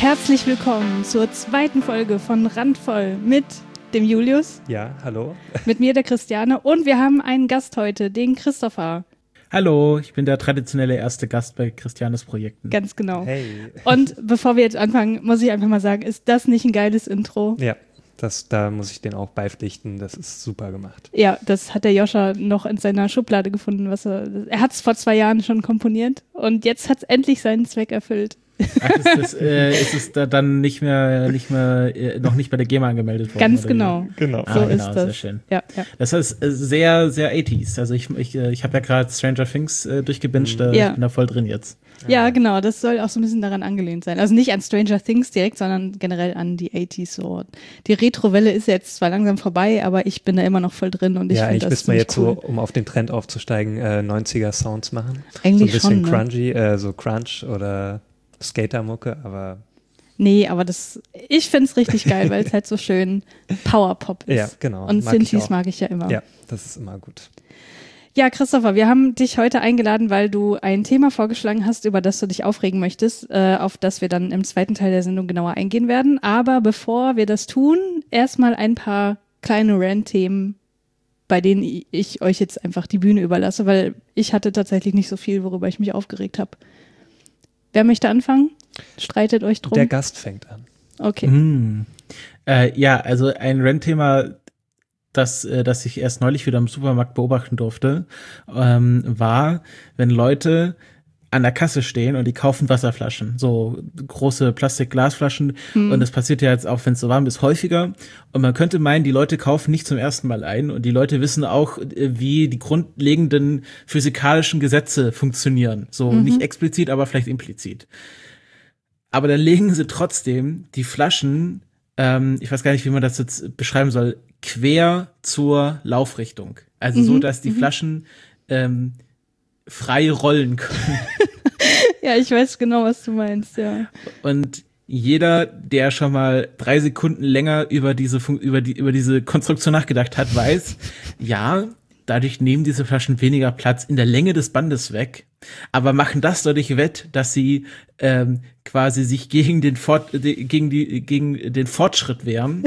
Herzlich willkommen zur zweiten Folge von Randvoll mit dem Julius. Ja, hallo. Mit mir, der Christiane. Und wir haben einen Gast heute, den Christopher. Hallo, ich bin der traditionelle erste Gast bei Christianes Projekten. Ganz genau. Hey. Und bevor wir jetzt anfangen, muss ich einfach mal sagen, ist das nicht ein geiles Intro? Ja, da muss ich den auch beipflichten. Das ist super gemacht. Ja, das hat der Joscha noch in seiner Schublade gefunden. Er hat es vor 2 Jahren schon komponiert und jetzt hat es endlich seinen Zweck erfüllt. Ach, ist es da dann noch nicht bei der GEMA angemeldet worden? Ganz oder genau. Genau. So genau, ist das. Sehr schön. Ja. Das ist sehr, sehr 80s. Also ich habe ja gerade Stranger Things durchgebinged, ich bin da voll drin jetzt. Ja, genau, das soll auch so ein bisschen daran angelehnt sein. Also nicht an Stranger Things direkt, sondern generell an die 80s. So. Die Retro-Welle ist jetzt zwar langsam vorbei, aber ich bin da immer noch voll drin und ich finde das müsste man jetzt cool. so, um auf den Trend aufzusteigen, 90er-Sounds machen. Eigentlich so ein bisschen schon, grungy, so Crunch oder Skatermucke, aber... Nee, aber ich finde es richtig geil, weil es halt so schön Powerpop ist. Ja, genau. Und Synthes mag ich ja immer. Ja, das ist immer gut. Ja, Christopher, wir haben dich heute eingeladen, weil du ein Thema vorgeschlagen hast, über das du dich aufregen möchtest, auf das wir dann im zweiten Teil der Sendung genauer eingehen werden. Aber bevor wir das tun, erstmal ein paar kleine Rant-Themen, bei denen ich euch jetzt einfach die Bühne überlasse, weil ich hatte tatsächlich nicht so viel, worüber ich mich aufgeregt habe. Wer möchte anfangen? Streitet euch drum. Der Gast fängt an. Okay. Also ein Rant-Thema, das ich erst neulich wieder im Supermarkt beobachten durfte, war, wenn Leute an der Kasse stehen und die kaufen Wasserflaschen, so große Plastik-Glasflaschen. Und das passiert ja jetzt auch, wenn es so warm ist, häufiger. Und man könnte meinen, die Leute kaufen nicht zum ersten Mal ein und die Leute wissen auch, wie die grundlegenden physikalischen Gesetze funktionieren. So nicht explizit, aber vielleicht implizit. Aber dann legen sie trotzdem die Flaschen, ich weiß gar nicht, wie man das jetzt beschreiben soll, quer zur Laufrichtung. Also so, dass die Flaschen frei rollen können. Ja, ich weiß genau, was du meinst, ja. Und jeder, der schon mal 3 Sekunden länger über diese Konstruktion nachgedacht hat, weiß, ja, dadurch nehmen diese Flaschen weniger Platz in der Länge des Bandes weg, aber machen das dadurch wett, dass sie quasi sich gegen den Fortschritt wehren.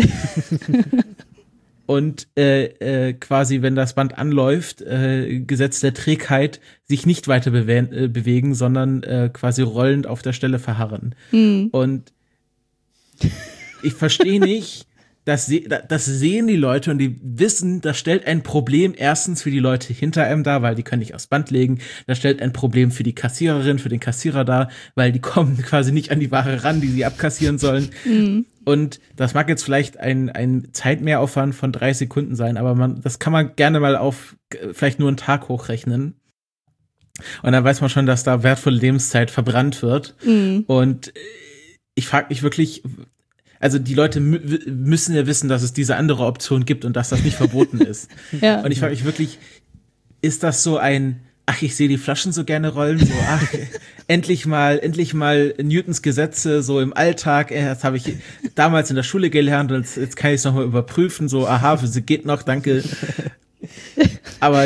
Und quasi, wenn das Band anläuft, Gesetz der Trägheit, sich nicht weiter bewegen, sondern quasi rollend auf der Stelle verharren. Und ich verstehe nicht, das sehen die Leute und die wissen, das stellt ein Problem erstens für die Leute hinter einem dar, weil die können nicht aufs Band legen. Das stellt ein Problem für die Kassiererin, für den Kassierer dar, weil die kommen quasi nicht an die Ware ran, die sie abkassieren sollen. Und das mag jetzt vielleicht ein Zeitmehraufwand von 3 Sekunden sein, aber das kann man gerne mal auf vielleicht nur einen Tag hochrechnen. Und dann weiß man schon, dass da wertvolle Lebenszeit verbrannt wird. Und ich frage mich wirklich, also die Leute müssen ja wissen, dass es diese andere Option gibt und dass das nicht verboten ist. Ja. Und ich frage mich wirklich, ist das so ich sehe die Flaschen so gerne rollen, so, endlich mal Newtons Gesetze so im Alltag, das habe ich damals in der Schule gelernt und jetzt kann ich es nochmal überprüfen, so, Physik geht noch, danke. Aber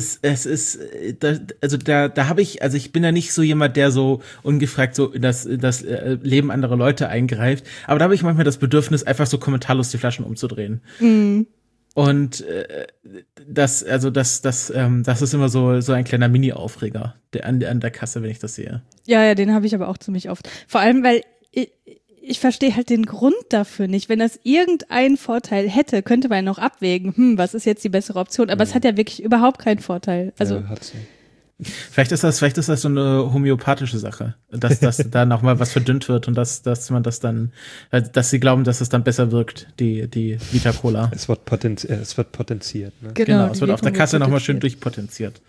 ich bin ja nicht so jemand, der so ungefragt so in das Leben anderer Leute eingreift, aber da habe ich manchmal das Bedürfnis, einfach so kommentarlos die Flaschen umzudrehen. Und das ist immer so ein kleiner Mini-Aufreger an der Kasse, wenn ich das sehe. Ja, den habe ich aber auch ziemlich oft. Vor allem, weil ich verstehe halt den Grund dafür nicht. Wenn das irgendeinen Vorteil hätte, könnte man noch abwägen, was ist jetzt die bessere Option? Aber es hat ja wirklich überhaupt keinen Vorteil. Also Ja, hat's nicht. Vielleicht ist das so eine homöopathische Sache, dass da nochmal was verdünnt wird und dass man das dann, dass sie glauben, dass es dann besser wirkt, die Vita Cola. Es wird potenziert. Ne? Genau, es wird auf der Kasse nochmal schön durchpotenziert.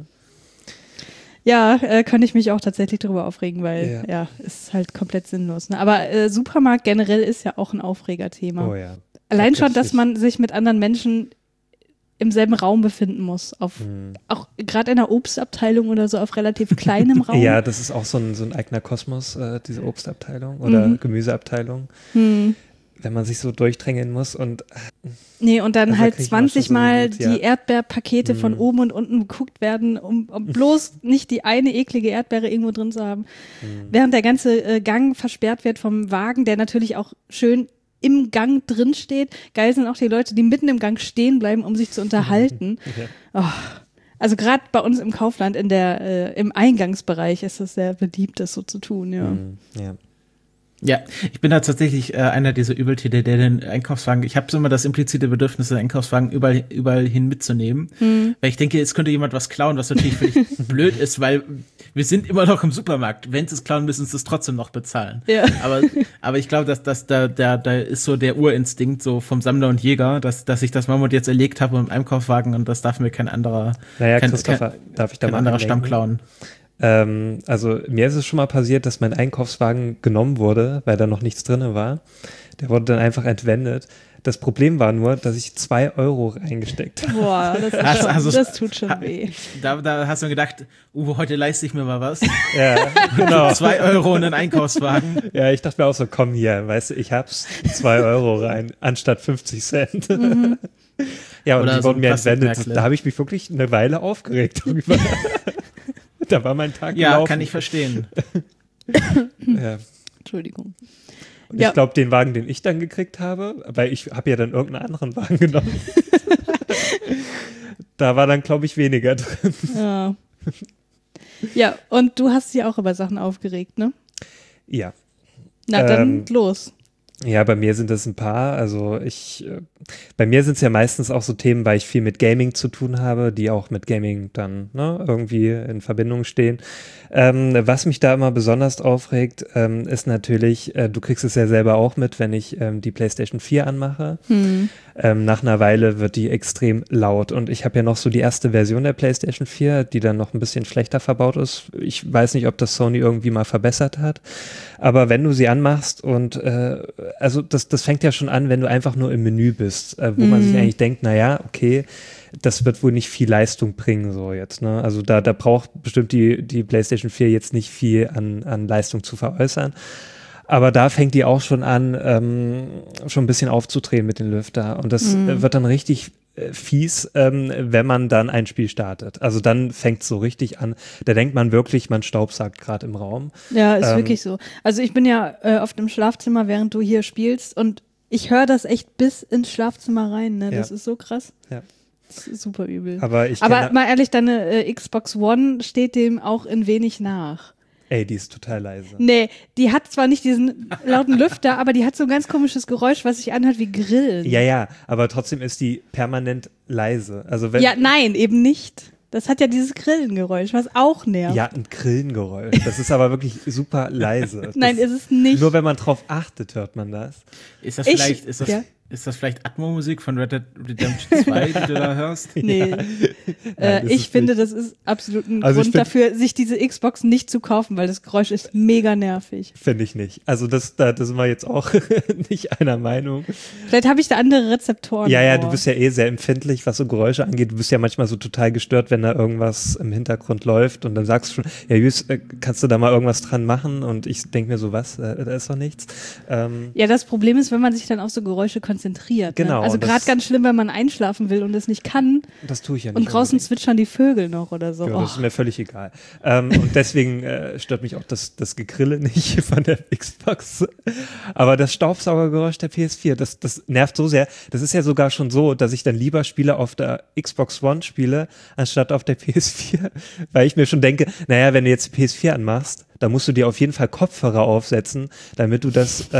Ja, kann ich mich auch tatsächlich drüber aufregen, weil ist halt komplett sinnlos. Ne? Aber Supermarkt generell ist ja auch ein Aufregerthema. Oh ja. Allein schon, dass man sich mit anderen Menschen im selben Raum befinden muss. Auch gerade in der Obstabteilung oder so auf relativ kleinem Raum. Ja, das ist auch so ein eigener Kosmos, diese Obstabteilung oder Gemüseabteilung. wenn man sich so durchdrängeln muss und nee, und dann also halt krieg ich manchmal 20 so Mal einen Wut, ja. die Erdbeerpakete von oben und unten geguckt werden, um bloß nicht die eine eklige Erdbeere irgendwo drin zu haben. Während der ganze Gang versperrt wird vom Wagen, der natürlich auch schön im Gang drin steht. Geil sind auch die Leute, die mitten im Gang stehen bleiben, um sich zu unterhalten. Ja. Oh. Also gerade bei uns im Kaufland, im Eingangsbereich ist es sehr beliebt, das so zu tun, ja. Ja. Ja, ich bin da tatsächlich einer dieser Übeltäter, der den Einkaufswagen, ich habe so immer das implizite Bedürfnis, den Einkaufswagen überall hin mitzunehmen, weil ich denke, es könnte jemand was klauen, was natürlich völlig blöd ist, weil wir sind immer noch im Supermarkt. Wenn sie es klauen, müssen sie es trotzdem noch bezahlen. Ja. Aber ich glaube, dass da ist so der Urinstinkt so vom Sammler und Jäger, dass ich das Mammut jetzt erlegt habe im Einkaufswagen und das darf mir kein anderer, darf ich da kein mal anderer Stamm klauen. Also mir ist es schon mal passiert, dass mein Einkaufswagen genommen wurde, weil da noch nichts drin war. Der wurde dann einfach entwendet. Das Problem war nur, dass ich 2 Euro reingesteckt habe. Boah, das tut schon weh. Da hast du gedacht, heute leiste ich mir mal was. Ja, genau. 2 Euro in den Einkaufswagen. Ja, ich dachte mir auch so, komm hier, weißt du, ich hab's 2 Euro rein, anstatt 50 Cent. Ja, und oder die so wurden mir entwendet. Da habe ich mich wirklich eine Weile aufgeregt darüber. Da war mein Tag gelaufen. Ja, kann ich verstehen. Ja. Entschuldigung. Und ich glaube, den Wagen, den ich dann gekriegt habe, weil ich habe ja dann irgendeinen anderen Wagen genommen, da war dann, glaube ich, weniger drin. Ja. Ja, und du hast dich auch über Sachen aufgeregt, ne? Ja. Na, dann los. Ja, bei mir sind es ein paar. Also bei mir sind es ja meistens auch so Themen, weil ich viel mit Gaming zu tun habe, die auch mit Gaming dann irgendwie in Verbindung stehen. Was mich da immer besonders aufregt, ist natürlich, du kriegst es ja selber auch mit, wenn ich die PlayStation 4 anmache. Nach einer Weile wird die extrem laut und ich habe ja noch so die erste Version der PlayStation 4, die dann noch ein bisschen schlechter verbaut ist. Ich weiß nicht, ob das Sony irgendwie mal verbessert hat, aber wenn du sie anmachst und also das fängt ja schon an, wenn du einfach nur im Menü bist, wo man sich eigentlich denkt, naja, okay, das wird wohl nicht viel Leistung bringen, so jetzt, ne? Also da braucht bestimmt die PlayStation 4 jetzt nicht viel an Leistung zu veräußern. Aber da fängt die auch schon an, schon ein bisschen aufzudrehen mit dem Lüfter. Und das wird dann richtig fies, wenn man dann ein Spiel startet. Also dann fängt es so richtig an. Da denkt man wirklich, man staubsaugt gerade im Raum. Ja, ist wirklich so. Also ich bin ja oft im Schlafzimmer, während du hier spielst und ich höre das echt bis ins Schlafzimmer rein. Ne? Das ist so krass. Ja. Das ist super übel. Aber mal ehrlich, deine Xbox One steht dem auch in wenig nach. Ey, die ist total leise. Nee, die hat zwar nicht diesen lauten Lüfter, aber die hat so ein ganz komisches Geräusch, was sich anhört wie Grillen. Ja, aber trotzdem ist die permanent leise. Also nein, eben nicht. Das hat ja dieses Grillengeräusch, was auch nervt. Ja, ein Grillengeräusch. Das ist aber wirklich super leise. Nein, ist es nicht. Nur wenn man drauf achtet, hört man das. Ist das vielleicht Atmo-Musik von Red Dead Redemption 2, die du da hörst? Nee. Nein, ich finde, das ist absolut ein Grund dafür, sich diese Xbox nicht zu kaufen, weil das Geräusch ist mega nervig. Finde ich nicht. Also da sind wir jetzt auch nicht einer Meinung. Vielleicht habe ich da andere Rezeptoren. Ja, du bist ja sehr empfindlich, was so Geräusche angeht. Du bist ja manchmal so total gestört, wenn da irgendwas im Hintergrund läuft und dann sagst du schon, ja Jus, kannst du da mal irgendwas dran machen? Und ich denke mir so, was? Da ist doch nichts. Ja, das Problem ist, wenn man sich dann auf so Geräusche konzentriert. Genau. Ne? Also gerade ganz schlimm, wenn man einschlafen will und es nicht kann. Das tue ich ja nicht. Und draußen zwitschern die Vögel noch oder so. Ja, das ist mir völlig egal. Und deswegen stört mich auch das Gegrille nicht von der Xbox. Aber das Staubsaugergeräusch der PS4, das nervt so sehr. Das ist ja sogar schon so, dass ich dann lieber Spiele auf der Xbox One spiele, anstatt auf der PS4. Weil ich mir schon denke, naja, wenn du jetzt die PS4 anmachst, da musst du dir auf jeden Fall Kopfhörer aufsetzen, damit du das,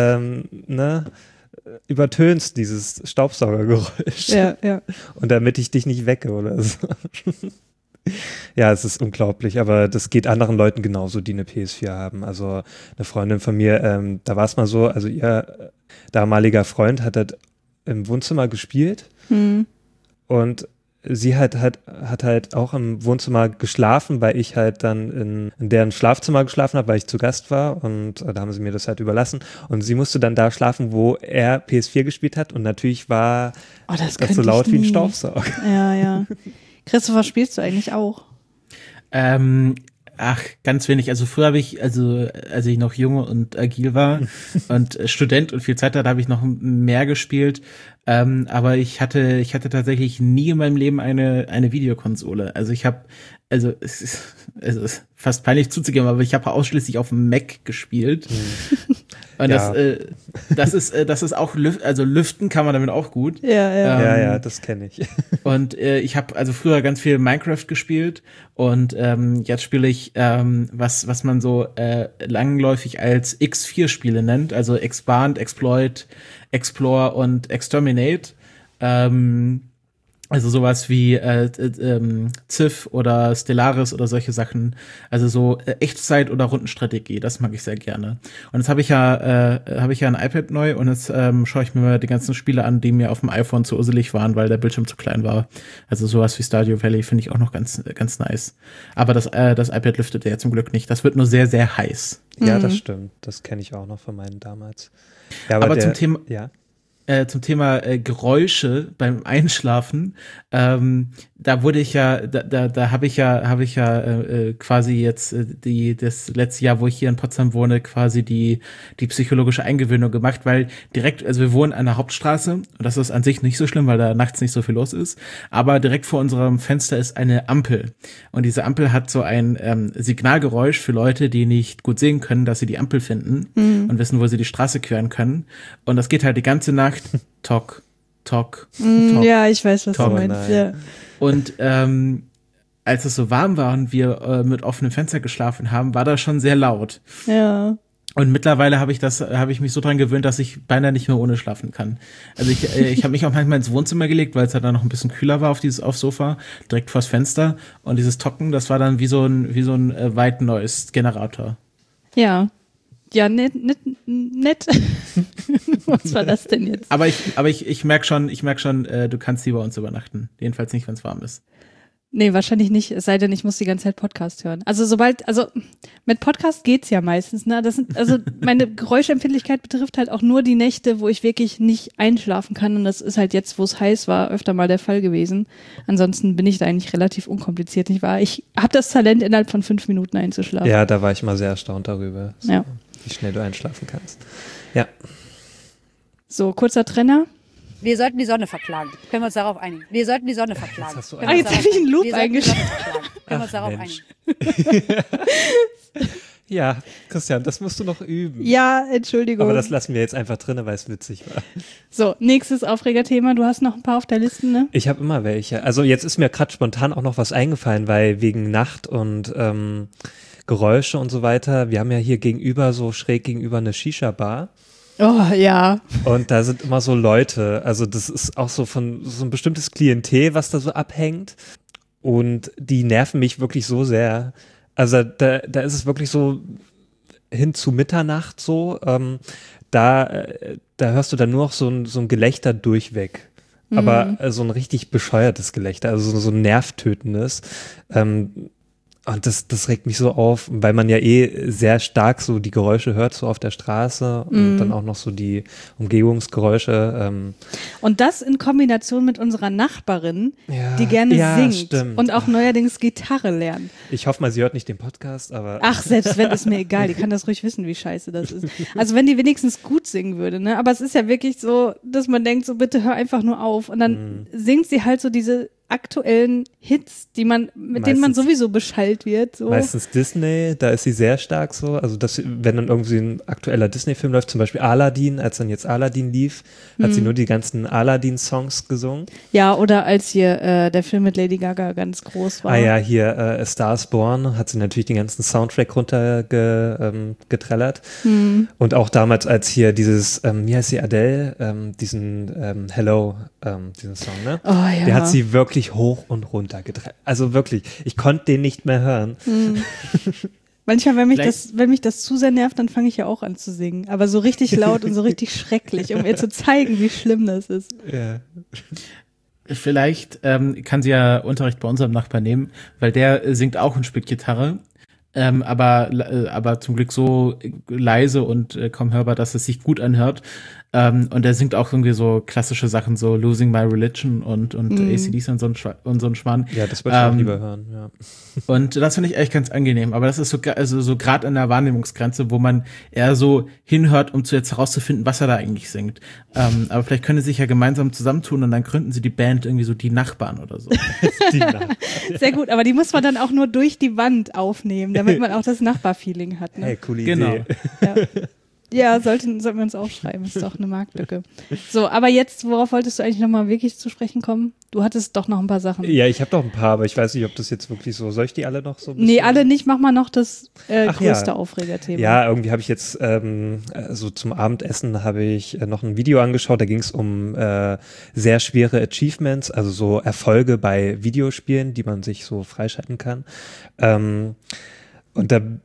übertönst, dieses Staubsaugergeräusch. Ja. Und damit ich dich nicht wecke oder so. Ja, es ist unglaublich, aber das geht anderen Leuten genauso, die eine PS4 haben. Also eine Freundin von mir, da war es mal so, also ihr damaliger Freund hat halt im Wohnzimmer gespielt und sie hat halt auch im Wohnzimmer geschlafen, weil ich halt dann in deren Schlafzimmer geschlafen habe, weil ich zu Gast war und da haben sie mir das halt überlassen und sie musste dann da schlafen, wo er PS4 gespielt hat und natürlich war das so laut wie ein Staubsauger. Ja. Christopher, spielst du eigentlich auch? Ach, ganz wenig. Also früher habe ich, als ich noch jung und agil war und Student und viel Zeit hatte, habe ich noch mehr gespielt. Aber ich hatte tatsächlich nie in meinem Leben eine Videokonsole. Also es ist fast peinlich zuzugeben, aber ich habe ausschließlich auf dem Mac gespielt. Und Ja. das ist auch, lüften kann man damit auch gut. Ja, das kenne ich. Und ich habe also früher ganz viel Minecraft gespielt und jetzt spiele ich was man so langläufig als X4-Spiele nennt, also Expand, Exploit, Explore und Exterminate. Also sowas wie Civ oder Stellaris oder solche Sachen. Also so Echtzeit- oder Rundenstrategie, das mag ich sehr gerne. Und jetzt habe ich ja ein iPad neu und jetzt schaue ich mir mal die ganzen Spiele an, die mir auf dem iPhone zu urselig waren, weil der Bildschirm zu klein war. Also sowas wie Stardew Valley finde ich auch noch ganz nice. Aber das iPad lüftet ja zum Glück nicht. Das wird nur sehr, sehr heiß. Ja, das stimmt. Das kenne ich auch noch von meinen damals. Ja, aber zum Thema ja. Zum Thema Geräusche beim Einschlafen, da wurde ich ja, da habe ich ja quasi jetzt das letzte Jahr, wo ich hier in Potsdam wohne, quasi die psychologische Eingewöhnung gemacht, weil direkt, also wir wohnen an der Hauptstraße und das ist an sich nicht so schlimm, weil da nachts nicht so viel los ist, aber direkt vor unserem Fenster ist eine Ampel und diese Ampel hat so ein Signalgeräusch für Leute, die nicht gut sehen können, dass sie die Ampel finden und wissen, wo sie die Straße queren können und das geht halt die ganze Nacht Tock, Tock, Tock. Ja, ich weiß, was Tock. du meinst. Ja. Und als es so warm war und wir mit offenem Fenster geschlafen haben, war das schon sehr laut. Ja. Und mittlerweile habe ich mich so dran gewöhnt, dass ich beinahe nicht mehr ohne schlafen kann. Also ich habe mich auch manchmal ins Wohnzimmer gelegt, weil es dann noch ein bisschen kühler war aufs Sofa, direkt vors Fenster. Und dieses Tocken, das war dann wie so ein White Noise Generator. Ja. Ja, nett. Was war das denn jetzt? Aber ich merk schon, du kannst hier bei uns übernachten. Jedenfalls nicht, wenn es warm ist. Nee, wahrscheinlich nicht, es sei denn, ich muss die ganze Zeit Podcast hören. Also mit Podcast geht's ja meistens, ne? Meine Geräuschempfindlichkeit betrifft halt auch nur die Nächte, wo ich wirklich nicht einschlafen kann und das ist halt jetzt, wo es heiß war, öfter mal der Fall gewesen. Ansonsten bin ich da eigentlich relativ unkompliziert, nicht wahr? Ich habe das Talent, innerhalb von 5 Minuten einzuschlafen. Ja, da war ich mal sehr erstaunt darüber, ja. Wie schnell du einschlafen kannst. Ja. So, kurzer Trenner. Wir sollten die Sonne verklagen. Können wir uns darauf einigen? Wir sollten die Sonne verklagen. Jetzt hast du jetzt habe ich einen Loop eingeschaltet. Können wir uns darauf Mensch. einigen? Ja, Christian, das musst du noch üben. Ja, Entschuldigung. Aber das lassen wir jetzt einfach drin, weil es witzig war. So, nächstes Aufregerthema. Du hast noch ein paar auf der Liste, ne? Ich habe immer welche. Also jetzt ist mir gerade spontan auch noch was eingefallen, weil wegen Nacht und Geräusche und so weiter. Wir haben ja hier gegenüber, so schräg gegenüber, eine Shisha-Bar. Oh, ja. Und da sind immer so Leute, also das ist auch so von so ein bestimmtes Klientel, was da so abhängt. Und die nerven mich wirklich so sehr. Also da ist es wirklich so hin zu Mitternacht so. Da hörst du dann nur noch so ein Gelächter durchweg. Aber so ein richtig bescheuertes Gelächter, also so ein nervtötendes. Und das regt mich so auf, weil man ja sehr stark so die Geräusche hört, so auf der Straße und dann auch noch so die Umgebungsgeräusche. Und das in Kombination mit unserer Nachbarin, die gerne singt stimmt. und auch neuerdings Gitarre lernt. Ich hoffe mal, sie hört nicht den Podcast, aber... Ach, selbst wenn, ist mir egal, die kann das ruhig wissen, wie scheiße das ist. Also wenn die wenigstens gut singen würde, ne? Aber es ist ja wirklich so, dass man denkt, so bitte hör einfach nur auf. Und dann singt sie halt so diese aktuellen Hits, mit denen man sowieso beschallt wird. So. Meistens Disney, da ist sie sehr stark so. Also wenn dann irgendwie ein aktueller Disney-Film läuft, zum Beispiel Aladdin, als dann jetzt Aladdin lief, hat sie nur die ganzen Aladdin-Songs gesungen. Ja, oder als hier der Film mit Lady Gaga ganz groß war. Ah ja, hier A Star is Born hat sie natürlich den ganzen Soundtrack runtergetrellert. Und auch damals, als hier dieses, wie heißt sie, Adele, diesen Hello, diesen Song, ne? Oh ja. Der hat sie wirklich hoch und runter getrellert. Also wirklich, ich konnte den nicht mehr hören. Manchmal, wenn mich das zu sehr nervt, dann fange ich ja auch an zu singen. Aber so richtig laut und so richtig schrecklich, um ihr zu zeigen, wie schlimm das ist. Ja. Vielleicht kann sie ja Unterricht bei unserem Nachbarn nehmen, weil der singt auch ein Stück Gitarre. Aber zum Glück so leise und kaum hörbar, dass es sich gut anhört. Und der singt auch irgendwie so klassische Sachen, so Losing My Religion und AC/DC und so ein Schmarrn. Ja, das würde ich auch lieber hören, ja. Und das finde ich echt ganz angenehm. Aber das ist so, also so gerade an der Wahrnehmungsgrenze, wo man eher so hinhört, um jetzt herauszufinden, was er da eigentlich singt. Aber vielleicht können sie sich ja gemeinsam zusammentun und dann gründen sie die Band irgendwie so Die Nachbarn oder so. Die Nachbarn. Sehr gut, aber die muss man dann auch nur durch die Wand aufnehmen, damit man auch das Nachbarfeeling hat. Ne? Hey, coole Genau. Idee. Ja, sollten wir uns aufschreiben. Ist doch eine Marktlücke. So, aber jetzt, worauf wolltest du eigentlich nochmal wirklich zu sprechen kommen? Du hattest doch noch ein paar Sachen. Ja, ich habe noch ein paar, aber ich weiß nicht, ob das jetzt wirklich so, soll ich die alle noch so ein bisschen? Nee, alle nicht. Mach mal noch das größte ja. Aufregerthema. Ja, irgendwie habe ich jetzt, so zum Abendessen habe ich noch ein Video angeschaut, da ging es um sehr schwere Achievements, also so Erfolge bei Videospielen, die man sich so freischalten kann. Und dann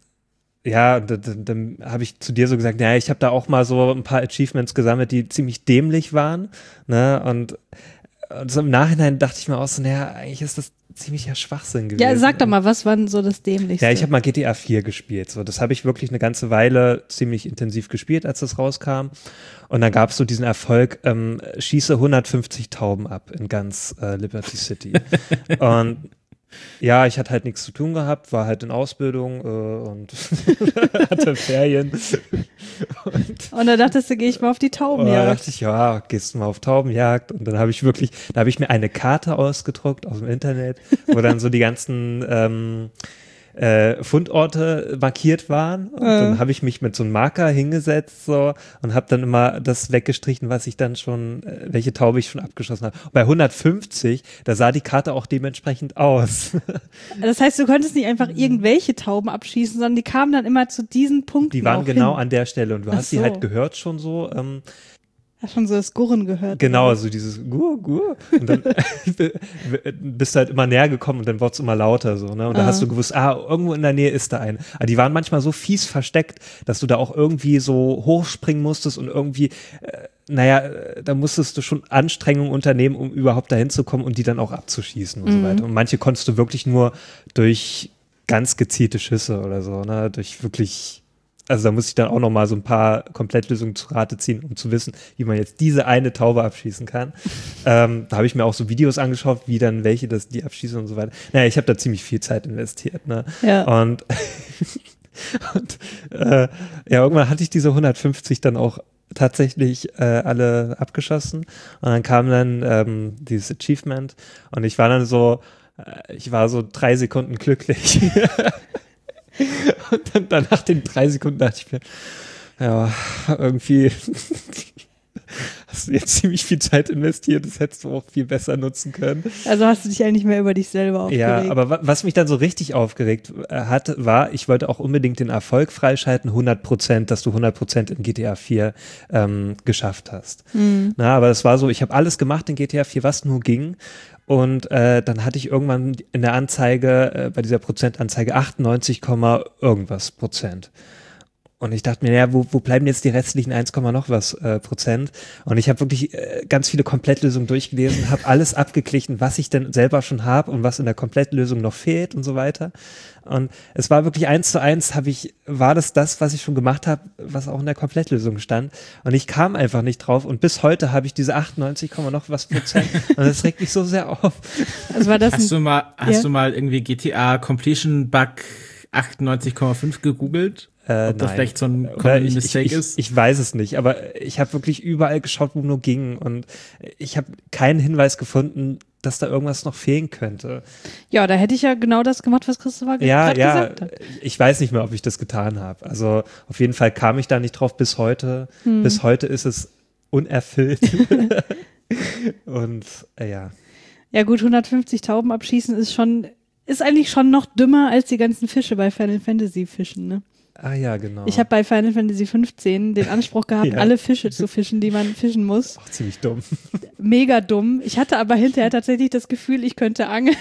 habe ich zu dir so gesagt, naja, ich habe da auch mal so ein paar Achievements gesammelt, die ziemlich dämlich waren, ne, und so im Nachhinein dachte ich mir auch so, naja, eigentlich ist das ziemlicher Schwachsinn gewesen. Ja, sag doch mal, was war denn so das Dämlichste? Ja, ich habe mal GTA 4 gespielt, so, das habe ich wirklich eine ganze Weile ziemlich intensiv gespielt, als das rauskam, und dann gab es so diesen Erfolg, schieße 150 Tauben ab in ganz Liberty City. Und ja, ich hatte halt nichts zu tun gehabt, war halt in Ausbildung und hatte Ferien. Und da dachtest du, gehe ich mal auf die Da Taubenjagd. dachte ich, ja, gehst du mal auf Taubenjagd. Und dann habe ich mir eine Karte ausgedruckt aus dem Internet, wo dann so die ganzen Fundorte markiert waren. Und dann habe ich mich mit so einem Marker hingesetzt so und habe dann immer das weggestrichen, was ich dann schon, welche Taube ich schon abgeschossen habe. Und bei 150, da sah die Karte auch dementsprechend aus. Das heißt, du konntest nicht einfach irgendwelche Tauben abschießen, sondern die kamen dann immer zu diesen Punkten. Die waren auch genau hin. an der Stelle und du Ach hast die so. halt gehört schon so. Hast schon so das Gurren gehört. Genau, oder? so dieses Gur. Und dann bist du halt immer näher gekommen und dann wurde es immer lauter so, ne? Und da hast du gewusst, irgendwo in der Nähe ist da ein. Aber die waren manchmal so fies versteckt, dass du da auch irgendwie so hochspringen musstest und irgendwie, da musstest du schon Anstrengungen unternehmen, um überhaupt dahin zu kommen und die dann auch abzuschießen und so weiter. Und manche konntest du wirklich nur durch ganz gezielte Schüsse oder so, ne? Durch wirklich. Also da muss ich dann auch noch mal so ein paar Komplettlösungen zu Rate ziehen, um zu wissen, wie man jetzt diese eine Taube abschießen kann. Da habe ich mir auch so Videos angeschaut, wie dann welche die abschießen und so weiter. Naja, ich habe da ziemlich viel Zeit investiert. Ne? Ja. Und irgendwann hatte ich diese 150 dann auch tatsächlich alle abgeschossen. Und dann kam dann dieses Achievement und ich war so 3 Sekunden glücklich. Und dann nach den 3 Sekunden dachte ich mir, ja, irgendwie hast du jetzt ziemlich viel Zeit investiert, das hättest du auch viel besser nutzen können. Also hast du dich eigentlich mehr über dich selber aufgeregt. Ja, aber was mich dann so richtig aufgeregt hat, war, ich wollte auch unbedingt den Erfolg freischalten, 100%, dass du 100% in GTA 4 geschafft hast. Na, aber das war so, ich habe alles gemacht in GTA 4, was nur ging. Und dann hatte ich irgendwann in der Anzeige, bei dieser Prozentanzeige 98, irgendwas Prozent. Und ich dachte mir, ja, wo bleiben jetzt die restlichen 1, noch was Prozent? Und ich habe wirklich ganz viele Komplettlösungen durchgelesen, habe alles abgeglichen, was ich denn selber schon habe und was in der Komplettlösung noch fehlt und so weiter. Und es war wirklich 1:1 war das, was ich schon gemacht habe, was auch in der Komplettlösung stand. Und ich kam einfach nicht drauf. Und bis heute habe ich diese 98, noch was Prozent. Und das regt mich so sehr auf. Also war das Hast du mal irgendwie GTA Completion Bug 98,5 gegoogelt? Ob das vielleicht so ein Common Mistake ist? Ich weiß es nicht, aber ich habe wirklich überall geschaut, wo nur ging. Und ich habe keinen Hinweis gefunden, dass da irgendwas noch fehlen könnte. Ja, da hätte ich ja genau das gemacht, was Christopher gerade gesagt hat. Ich weiß nicht mehr, ob ich das getan habe. Also auf jeden Fall kam ich da nicht drauf bis heute. Bis heute ist es unerfüllt. Und ja. Ja gut, 150 Tauben abschießen ist eigentlich schon noch dümmer als die ganzen Fische bei Final Fantasy Fischen, ne? Ah ja, genau. Ich habe bei Final Fantasy 15 den Anspruch gehabt, alle Fische zu fischen, die man fischen muss. Auch ziemlich dumm. Mega dumm. Ich hatte aber hinterher tatsächlich das Gefühl, ich könnte angeln.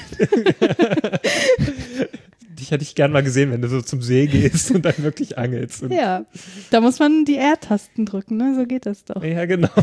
Dich hätte ich gern mal gesehen, wenn du so zum See gehst und dann wirklich angelst. Und Ja, da muss man die R-Tasten drücken, ne? So geht das doch. ja, genau.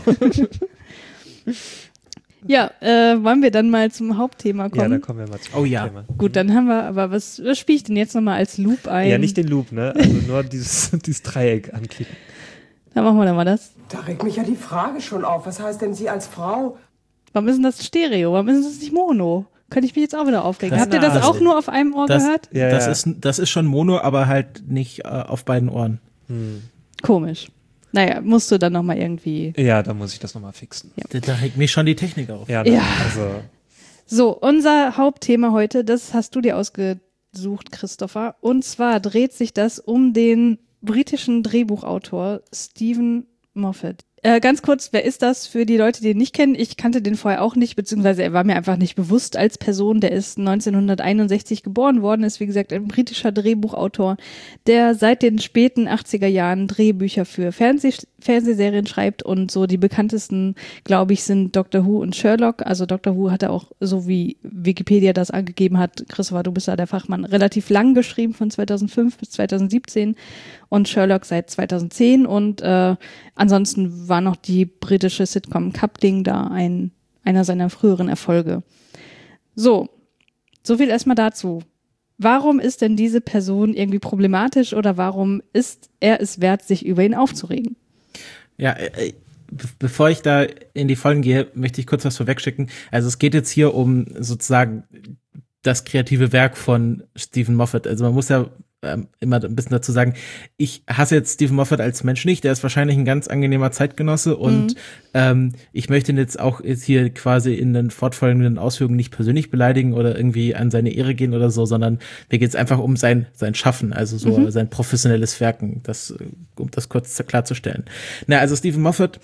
Ja, wollen wir dann mal zum Hauptthema kommen? Ja, dann kommen wir mal zum Thema. Gut, dann haben wir, aber was spiele ich denn jetzt nochmal als Loop ein? Ja, nicht den Loop, ne? Also nur dieses Dreieck anklicken. Dann machen wir dann mal das. Da regt mich ja die Frage schon auf. Was heißt denn Sie als Frau? Warum ist denn das Stereo? Warum ist das nicht Mono? Könnte ich mich jetzt auch wieder aufregen. Habt ihr das das- auch nur auf einem Ohr gehört? Ja, Das ist schon Mono, aber halt nicht auf beiden Ohren. Komisch. Naja, musst du dann nochmal irgendwie. Ja, da muss ich das nochmal fixen. Da regt mich schon die Technik auf. Ja, Ja. also So, unser Hauptthema heute, das hast du dir ausgesucht, Christopher. Und zwar dreht sich das um den britischen Drehbuchautor Stephen Moffat. Ganz kurz, wer ist das für die Leute, die ihn nicht kennen? Ich kannte den vorher auch nicht, beziehungsweise er war mir einfach nicht bewusst als Person. Der ist 1961 geboren worden, ist wie gesagt ein britischer Drehbuchautor, der seit den späten 80er Jahren Drehbücher für Fernsehserien schreibt und so die bekanntesten, glaube ich, sind Doctor Who und Sherlock. Also Doctor Who hat er auch, so wie Wikipedia das angegeben hat, Christopher, du bist da der Fachmann, relativ lang geschrieben, von 2005 bis 2017 und Sherlock seit 2010 und ansonsten war noch die britische Sitcom Coupling da einer seiner früheren Erfolge. So viel erstmal dazu. Warum ist denn diese Person irgendwie problematisch oder warum ist er es wert, sich über ihn aufzuregen? Ja, bevor ich da in die Vollen gehe, möchte ich kurz was vorwegschicken. Also es geht jetzt hier um sozusagen das kreative Werk von Stephen Moffat. Also man muss ja immer ein bisschen dazu sagen, ich hasse jetzt Stephen Moffat als Mensch nicht, der ist wahrscheinlich ein ganz angenehmer Zeitgenosse und ich möchte ihn jetzt auch hier quasi in den fortfolgenden Ausführungen nicht persönlich beleidigen oder irgendwie an seine Ehre gehen oder so, sondern mir geht es einfach um sein Schaffen, also so sein professionelles Werken, um das kurz klarzustellen. Na, also Stephen Moffat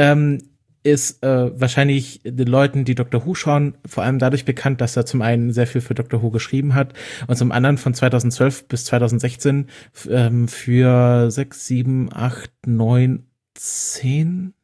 ist wahrscheinlich den Leuten, die Doctor Who schauen, vor allem dadurch bekannt, dass er zum einen sehr viel für Doctor Who geschrieben hat und zum anderen von 2012 bis 2016 für 6, 7, 8, 9, 10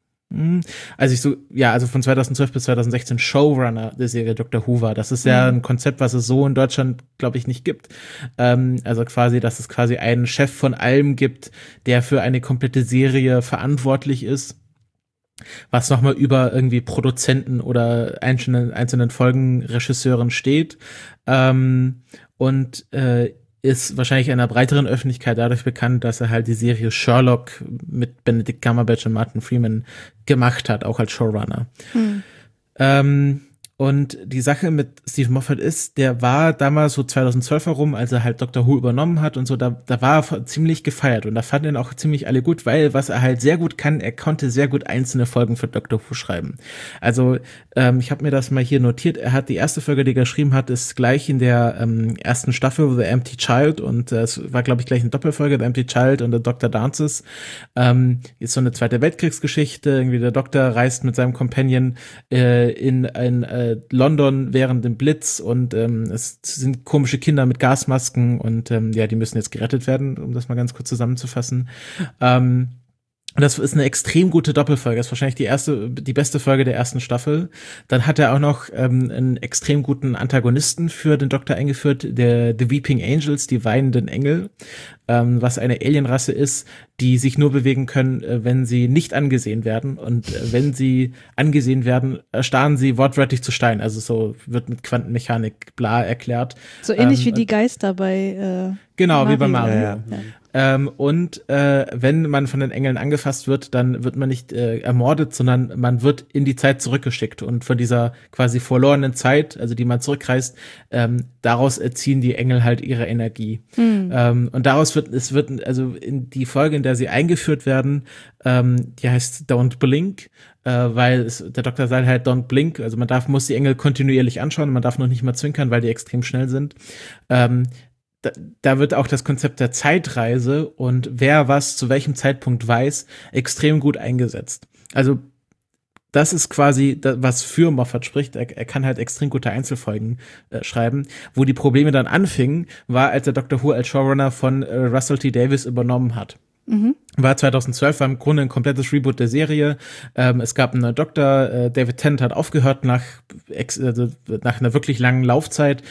also von 2012 bis 2016 Showrunner der Serie Doctor Who war. Das ist ja ein Konzept, was es so in Deutschland, glaube ich, nicht gibt. Also quasi, dass es quasi einen Chef von allem gibt, der für eine komplette Serie verantwortlich ist, was nochmal über irgendwie Produzenten oder einzelnen Folgenregisseuren steht und ist wahrscheinlich einer breiteren Öffentlichkeit dadurch bekannt, dass er halt die Serie Sherlock mit Benedict Cumberbatch und Martin Freeman gemacht hat, auch als Showrunner. Und die Sache mit Stephen Moffat ist, der war damals so 2012 herum, als er halt Doctor Who übernommen hat und so, da war er ziemlich gefeiert und da fanden ihn auch ziemlich alle gut, weil was er halt sehr gut kann, er konnte sehr gut einzelne Folgen für Doctor Who schreiben. Also ich habe mir das mal hier notiert, er hat die erste Folge, die er geschrieben hat, ist gleich in der ersten Staffel The Empty Child und es war, glaube ich, gleich eine Doppelfolge, The Empty Child und The Doctor Dances. Ist so eine Zweite Weltkriegsgeschichte, irgendwie der Doktor reist mit seinem Companion in ein London während dem Blitz und es sind komische Kinder mit Gasmasken und die müssen jetzt gerettet werden, um das mal ganz kurz zusammenzufassen. Und das ist eine extrem gute Doppelfolge. Das ist wahrscheinlich die beste Folge der ersten Staffel. Dann hat er auch noch einen extrem guten Antagonisten für den Doktor eingeführt, The Weeping Angels, die weinenden Engel, was eine Alienrasse ist, die sich nur bewegen können, wenn sie nicht angesehen werden. Und wenn sie angesehen werden, erstarren sie wortwörtlich zu Stein. Also so wird mit Quantenmechanik bla erklärt. So ähnlich wie die Geister bei genau, Mario. wie bei Mario. Ja. Und wenn man von den Engeln angefasst wird, dann wird man nicht ermordet, sondern man wird in die Zeit zurückgeschickt. Und von dieser quasi verlorenen Zeit, also die man zurückreist, daraus erziehen die Engel halt ihre Energie. Und daraus also in die Folge, in der sie eingeführt werden, die heißt Don't Blink, weil der Doktor sagt halt Don't Blink, also muss die Engel kontinuierlich anschauen, man darf noch nicht mal zwinkern, weil die extrem schnell sind. Da wird auch das Konzept der Zeitreise und wer was zu welchem Zeitpunkt weiß, extrem gut eingesetzt. Also das ist quasi was für Moffat spricht. Er kann halt extrem gute Einzelfolgen schreiben. Wo die Probleme dann anfingen, war, als der Doctor Who als Showrunner von Russell T. Davies übernommen hat. War 2012, war im Grunde ein komplettes Reboot der Serie. Es gab einen neuen Doktor, David Tennant hat aufgehört nach einer wirklich langen Laufzeit,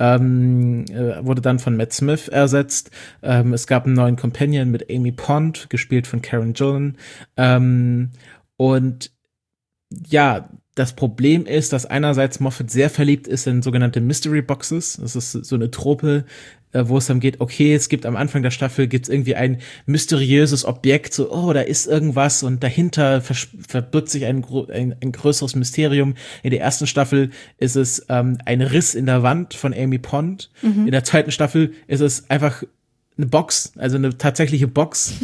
wurde dann von Matt Smith ersetzt. Es gab einen neuen Companion mit Amy Pond, gespielt von Karen Gillan. Und ja, Das Problem ist, dass einerseits Moffat sehr verliebt ist in sogenannte Mystery Boxes. Das ist so eine Trope, wo es dann geht, okay, es gibt am Anfang der Staffel gibt's irgendwie ein mysteriöses Objekt, so, oh, da ist irgendwas und dahinter verbirgt sich ein größeres Mysterium. In der ersten Staffel ist es ein Riss in der Wand von Amy Pond. In der zweiten Staffel ist es einfach eine Box, also eine tatsächliche Box.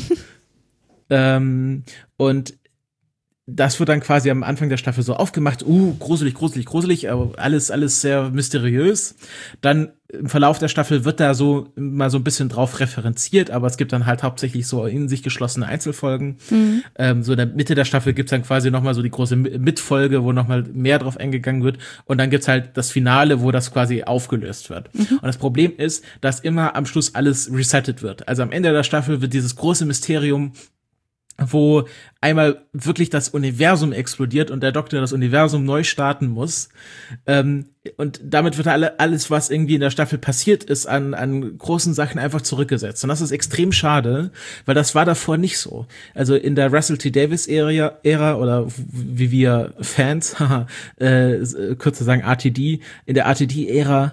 Und das wird dann quasi am Anfang der Staffel so aufgemacht, gruselig, aber alles sehr mysteriös. Dann im Verlauf der Staffel wird da so mal so ein bisschen drauf referenziert, aber es gibt dann halt hauptsächlich so in sich geschlossene Einzelfolgen. So in der Mitte der Staffel gibt's dann quasi nochmal so die große Mitfolge, wo nochmal mehr drauf eingegangen wird. Und dann gibt's halt das Finale, wo das quasi aufgelöst wird. Und das Problem ist, dass immer am Schluss alles resettet wird. Also am Ende der Staffel wird dieses große Mysterium, wo einmal wirklich das Universum explodiert und der Doktor das Universum neu starten muss. Und damit wird alles, was irgendwie in der Staffel passiert ist, an großen Sachen einfach zurückgesetzt. Und das ist extrem schade, weil das war davor nicht so. Also in der Russell T. Davies-Ära oder wie wir Fans, kürzer sagen RTD, in der RTD-Ära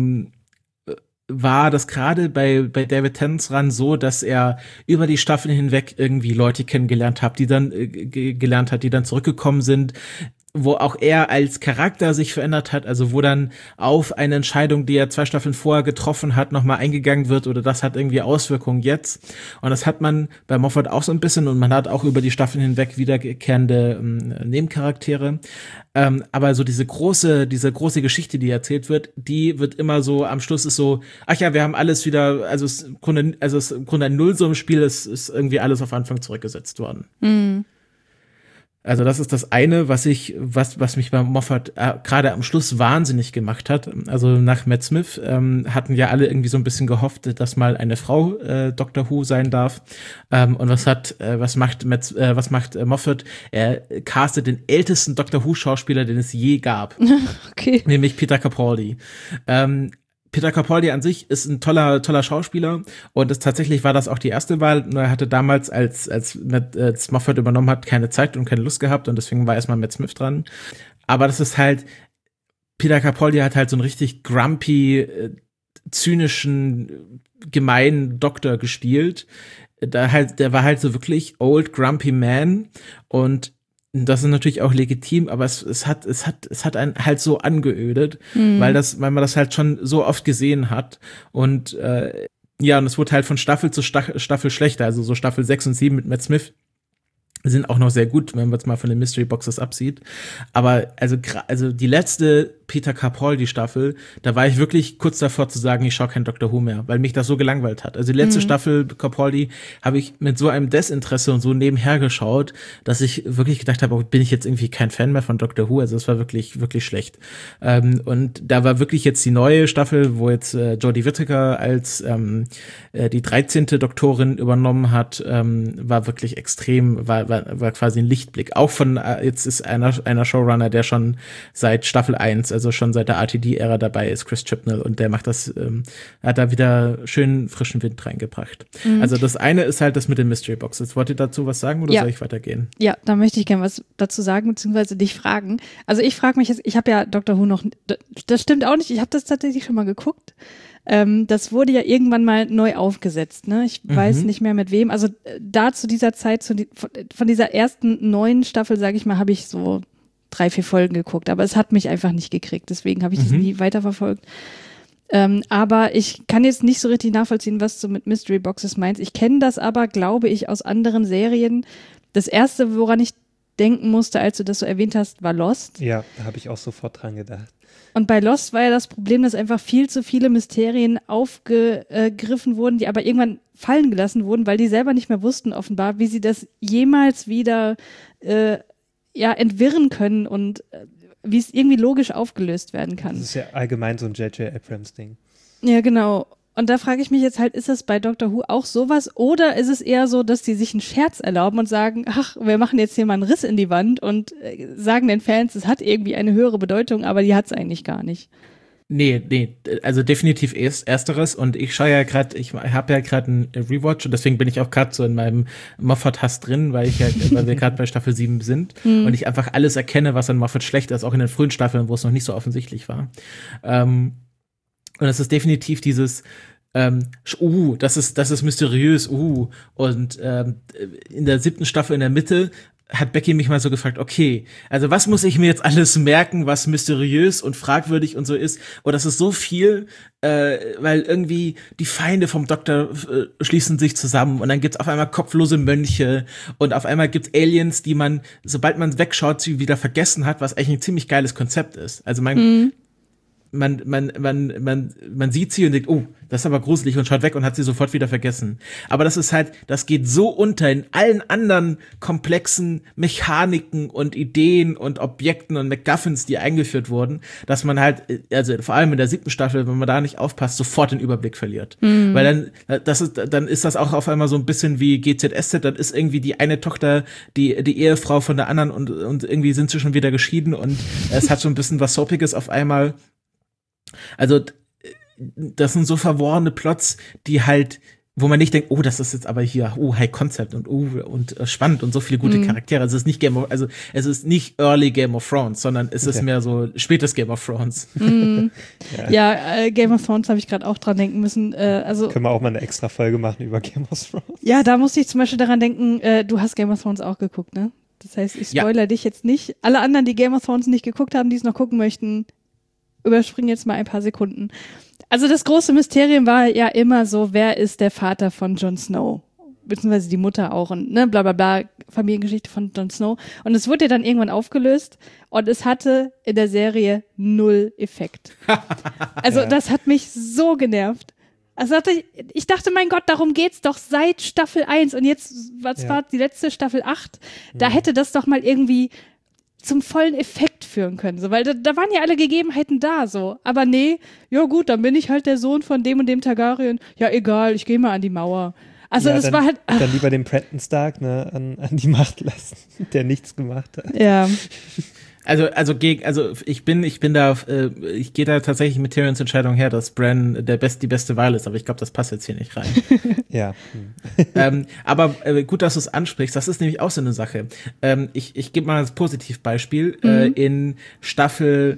war das gerade bei David Tennant ran so, dass er über die Staffeln hinweg irgendwie Leute kennengelernt hat, die dann zurückgekommen sind, wo auch er als Charakter sich verändert hat, also wo dann auf eine Entscheidung, die er 2 Staffeln vorher getroffen hat, nochmal eingegangen wird oder das hat irgendwie Auswirkungen jetzt. Und das hat man bei Moffat auch so ein bisschen und man hat auch über die Staffeln hinweg wiederkehrende Nebencharaktere. Aber so diese große Geschichte, die erzählt wird, die wird immer so, am Schluss ist so, ach ja, wir haben alles wieder, also es ist im Grunde ein Nullsummenspiel, es ist irgendwie alles auf Anfang zurückgesetzt worden. Also das ist das eine, was mich bei Moffat gerade am Schluss wahnsinnig gemacht hat. Also nach Matt Smith hatten ja alle irgendwie so ein bisschen gehofft, dass mal eine Frau Doctor Who sein darf. Und was macht Moffat? Er castet den ältesten Doctor Who Schauspieler, den es je gab. Okay. Nämlich Peter Capaldi. Peter Capaldi an sich ist ein toller Schauspieler und tatsächlich war das auch die erste Wahl. Nur er hatte damals, als Moffat übernommen hat, keine Zeit und keine Lust gehabt und deswegen war erstmal Matt Smith dran. Aber das ist halt, Peter Capaldi hat halt so einen richtig grumpy, zynischen, gemeinen Doktor gespielt. Der war halt so wirklich old grumpy man und das ist natürlich auch legitim, aber es hat einen halt so angeödet, weil man das halt schon so oft gesehen hat und und es wurde halt von Staffel zu Staffel schlechter, also so Staffel 6 und 7 mit Matt Smith sind auch noch sehr gut, wenn man es mal von den Mystery Boxes absieht, aber also die letzte Peter Capaldi-Staffel, da war ich wirklich kurz davor zu sagen, ich schaue kein Doctor Who mehr, weil mich das so gelangweilt hat. Also die letzte Staffel Capaldi habe ich mit so einem Desinteresse und so nebenher geschaut, dass ich wirklich gedacht habe, bin ich jetzt irgendwie kein Fan mehr von Doctor Who, also es war wirklich, wirklich schlecht. Und da war wirklich jetzt die neue Staffel, wo jetzt Jodie Whittaker als die 13. Doktorin übernommen hat, war wirklich extrem, war quasi ein Lichtblick. Auch von, jetzt ist einer Showrunner, der schon seit Staffel 1, also schon seit der RTD-Ära dabei ist, Chris Chibnall, und der macht das, hat da wieder schön frischen Wind reingebracht. Also das eine ist halt das mit den Mystery Boxes. Wollt ihr dazu was sagen oder soll ich weitergehen? Ja, da möchte ich gerne was dazu sagen, beziehungsweise dich fragen. Also ich frage mich jetzt, ich habe ja Doctor Who noch, das stimmt auch nicht, ich habe das tatsächlich schon mal geguckt. Das wurde ja irgendwann mal neu aufgesetzt, ne? Ich weiß nicht mehr mit wem. Also da zu dieser Zeit, von dieser ersten neuen Staffel, sage ich mal, habe ich so 3-4 Folgen geguckt, aber es hat mich einfach nicht gekriegt, deswegen habe ich das nie weiterverfolgt. Aber ich kann jetzt nicht so richtig nachvollziehen, was du mit Mystery Boxes meinst. Ich kenne das aber, glaube ich, aus anderen Serien. Das erste, woran ich denken musste, als du das so erwähnt hast, war Lost. Ja, da habe ich auch sofort dran gedacht. Und bei Lost war ja das Problem, dass einfach viel zu viele Mysterien aufgegriffen wurden, die aber irgendwann fallen gelassen wurden, weil die selber nicht mehr wussten offenbar, wie sie das jemals wieder entwirren können und wie es irgendwie logisch aufgelöst werden kann. Das ist ja allgemein so ein J.J. Abrams-Ding. Ja, genau. Und da frage ich mich jetzt halt, ist das bei Doctor Who auch sowas oder ist es eher so, dass die sich einen Scherz erlauben und sagen, ach, wir machen jetzt hier mal einen Riss in die Wand und sagen den Fans, es hat irgendwie eine höhere Bedeutung, aber die hat es eigentlich gar nicht. Nee, also definitiv ersteres und ich habe ja gerade einen Rewatch und deswegen bin ich auch gerade so in meinem Moffat-Hass drin, weil wir gerade bei Staffel 7 sind und ich einfach alles erkenne, was an Moffat schlecht ist, auch in den frühen Staffeln, wo es noch nicht so offensichtlich war. Und es ist definitiv dieses das ist mysteriös, und in der 7. Staffel in der Mitte hat Becky mich mal so gefragt, okay, also was muss ich mir jetzt alles merken, was mysteriös und fragwürdig und so ist? Und das ist so viel, weil irgendwie die Feinde vom Doktor schließen sich zusammen und dann gibt's auf einmal kopflose Mönche und auf einmal gibt's Aliens, die man, sobald man wegschaut, sie wieder vergessen hat, was eigentlich ein ziemlich geiles Konzept ist. Also man sieht sie und denkt, oh, das ist aber gruselig und schaut weg und hat sie sofort wieder vergessen. Aber das geht so unter in allen anderen komplexen Mechaniken und Ideen und Objekten und MacGuffins, die eingeführt wurden, dass man halt, also vor allem in der 7. Staffel, wenn man da nicht aufpasst, sofort den Überblick verliert. Weil dann ist das auch auf einmal so ein bisschen wie GZSZ, dann ist irgendwie die eine Tochter die Ehefrau von der anderen und irgendwie sind sie schon wieder geschieden und es hat so ein bisschen was Soapiges auf einmal. Also, das sind so verworrene Plots, die halt, wo man nicht denkt, oh, das ist jetzt aber hier, High Concept und spannend und so viele gute Charaktere. Also, es ist nicht Early Game of Thrones, sondern es ist mehr so spätes Game of Thrones. Game of Thrones habe ich gerade auch dran denken müssen. Können wir auch mal eine extra Folge machen über Game of Thrones? Ja, da musste ich zum Beispiel daran denken, du hast Game of Thrones auch geguckt, ne? Das heißt, ich spoilere dich jetzt nicht. Alle anderen, die Game of Thrones nicht geguckt haben, die es noch gucken möchten, überspringen jetzt mal ein paar Sekunden. Also das große Mysterium war ja immer so, wer ist der Vater von Jon Snow? Beziehungsweise die Mutter auch und ne, bla bla bla, Familiengeschichte von Jon Snow. Und es wurde ja dann irgendwann aufgelöst und es hatte in der Serie 0 Effekt. Also das hat mich so genervt. Also ich dachte, mein Gott, darum geht's doch seit Staffel 1 und jetzt, was war die letzte Staffel 8? Da hätte das doch mal irgendwie zum vollen Effekt führen können, so, weil da waren ja alle Gegebenheiten da, so. Aber nee, ja gut, dann bin ich halt der Sohn von dem und dem Targaryen. Ja, egal, ich gehe mal an die Mauer. Also das war halt. Dann lieber den Preston Stark an die Macht lassen, der nichts gemacht hat. Ja. Ich gehe da tatsächlich mit Tyrions Entscheidung her, dass Bran die beste Wahl ist, aber ich glaube, das passt jetzt hier nicht rein. Ja. Aber gut, dass du es ansprichst, das ist nämlich auch so eine Sache. Ich gebe mal als Positivbeispiel, in Staffel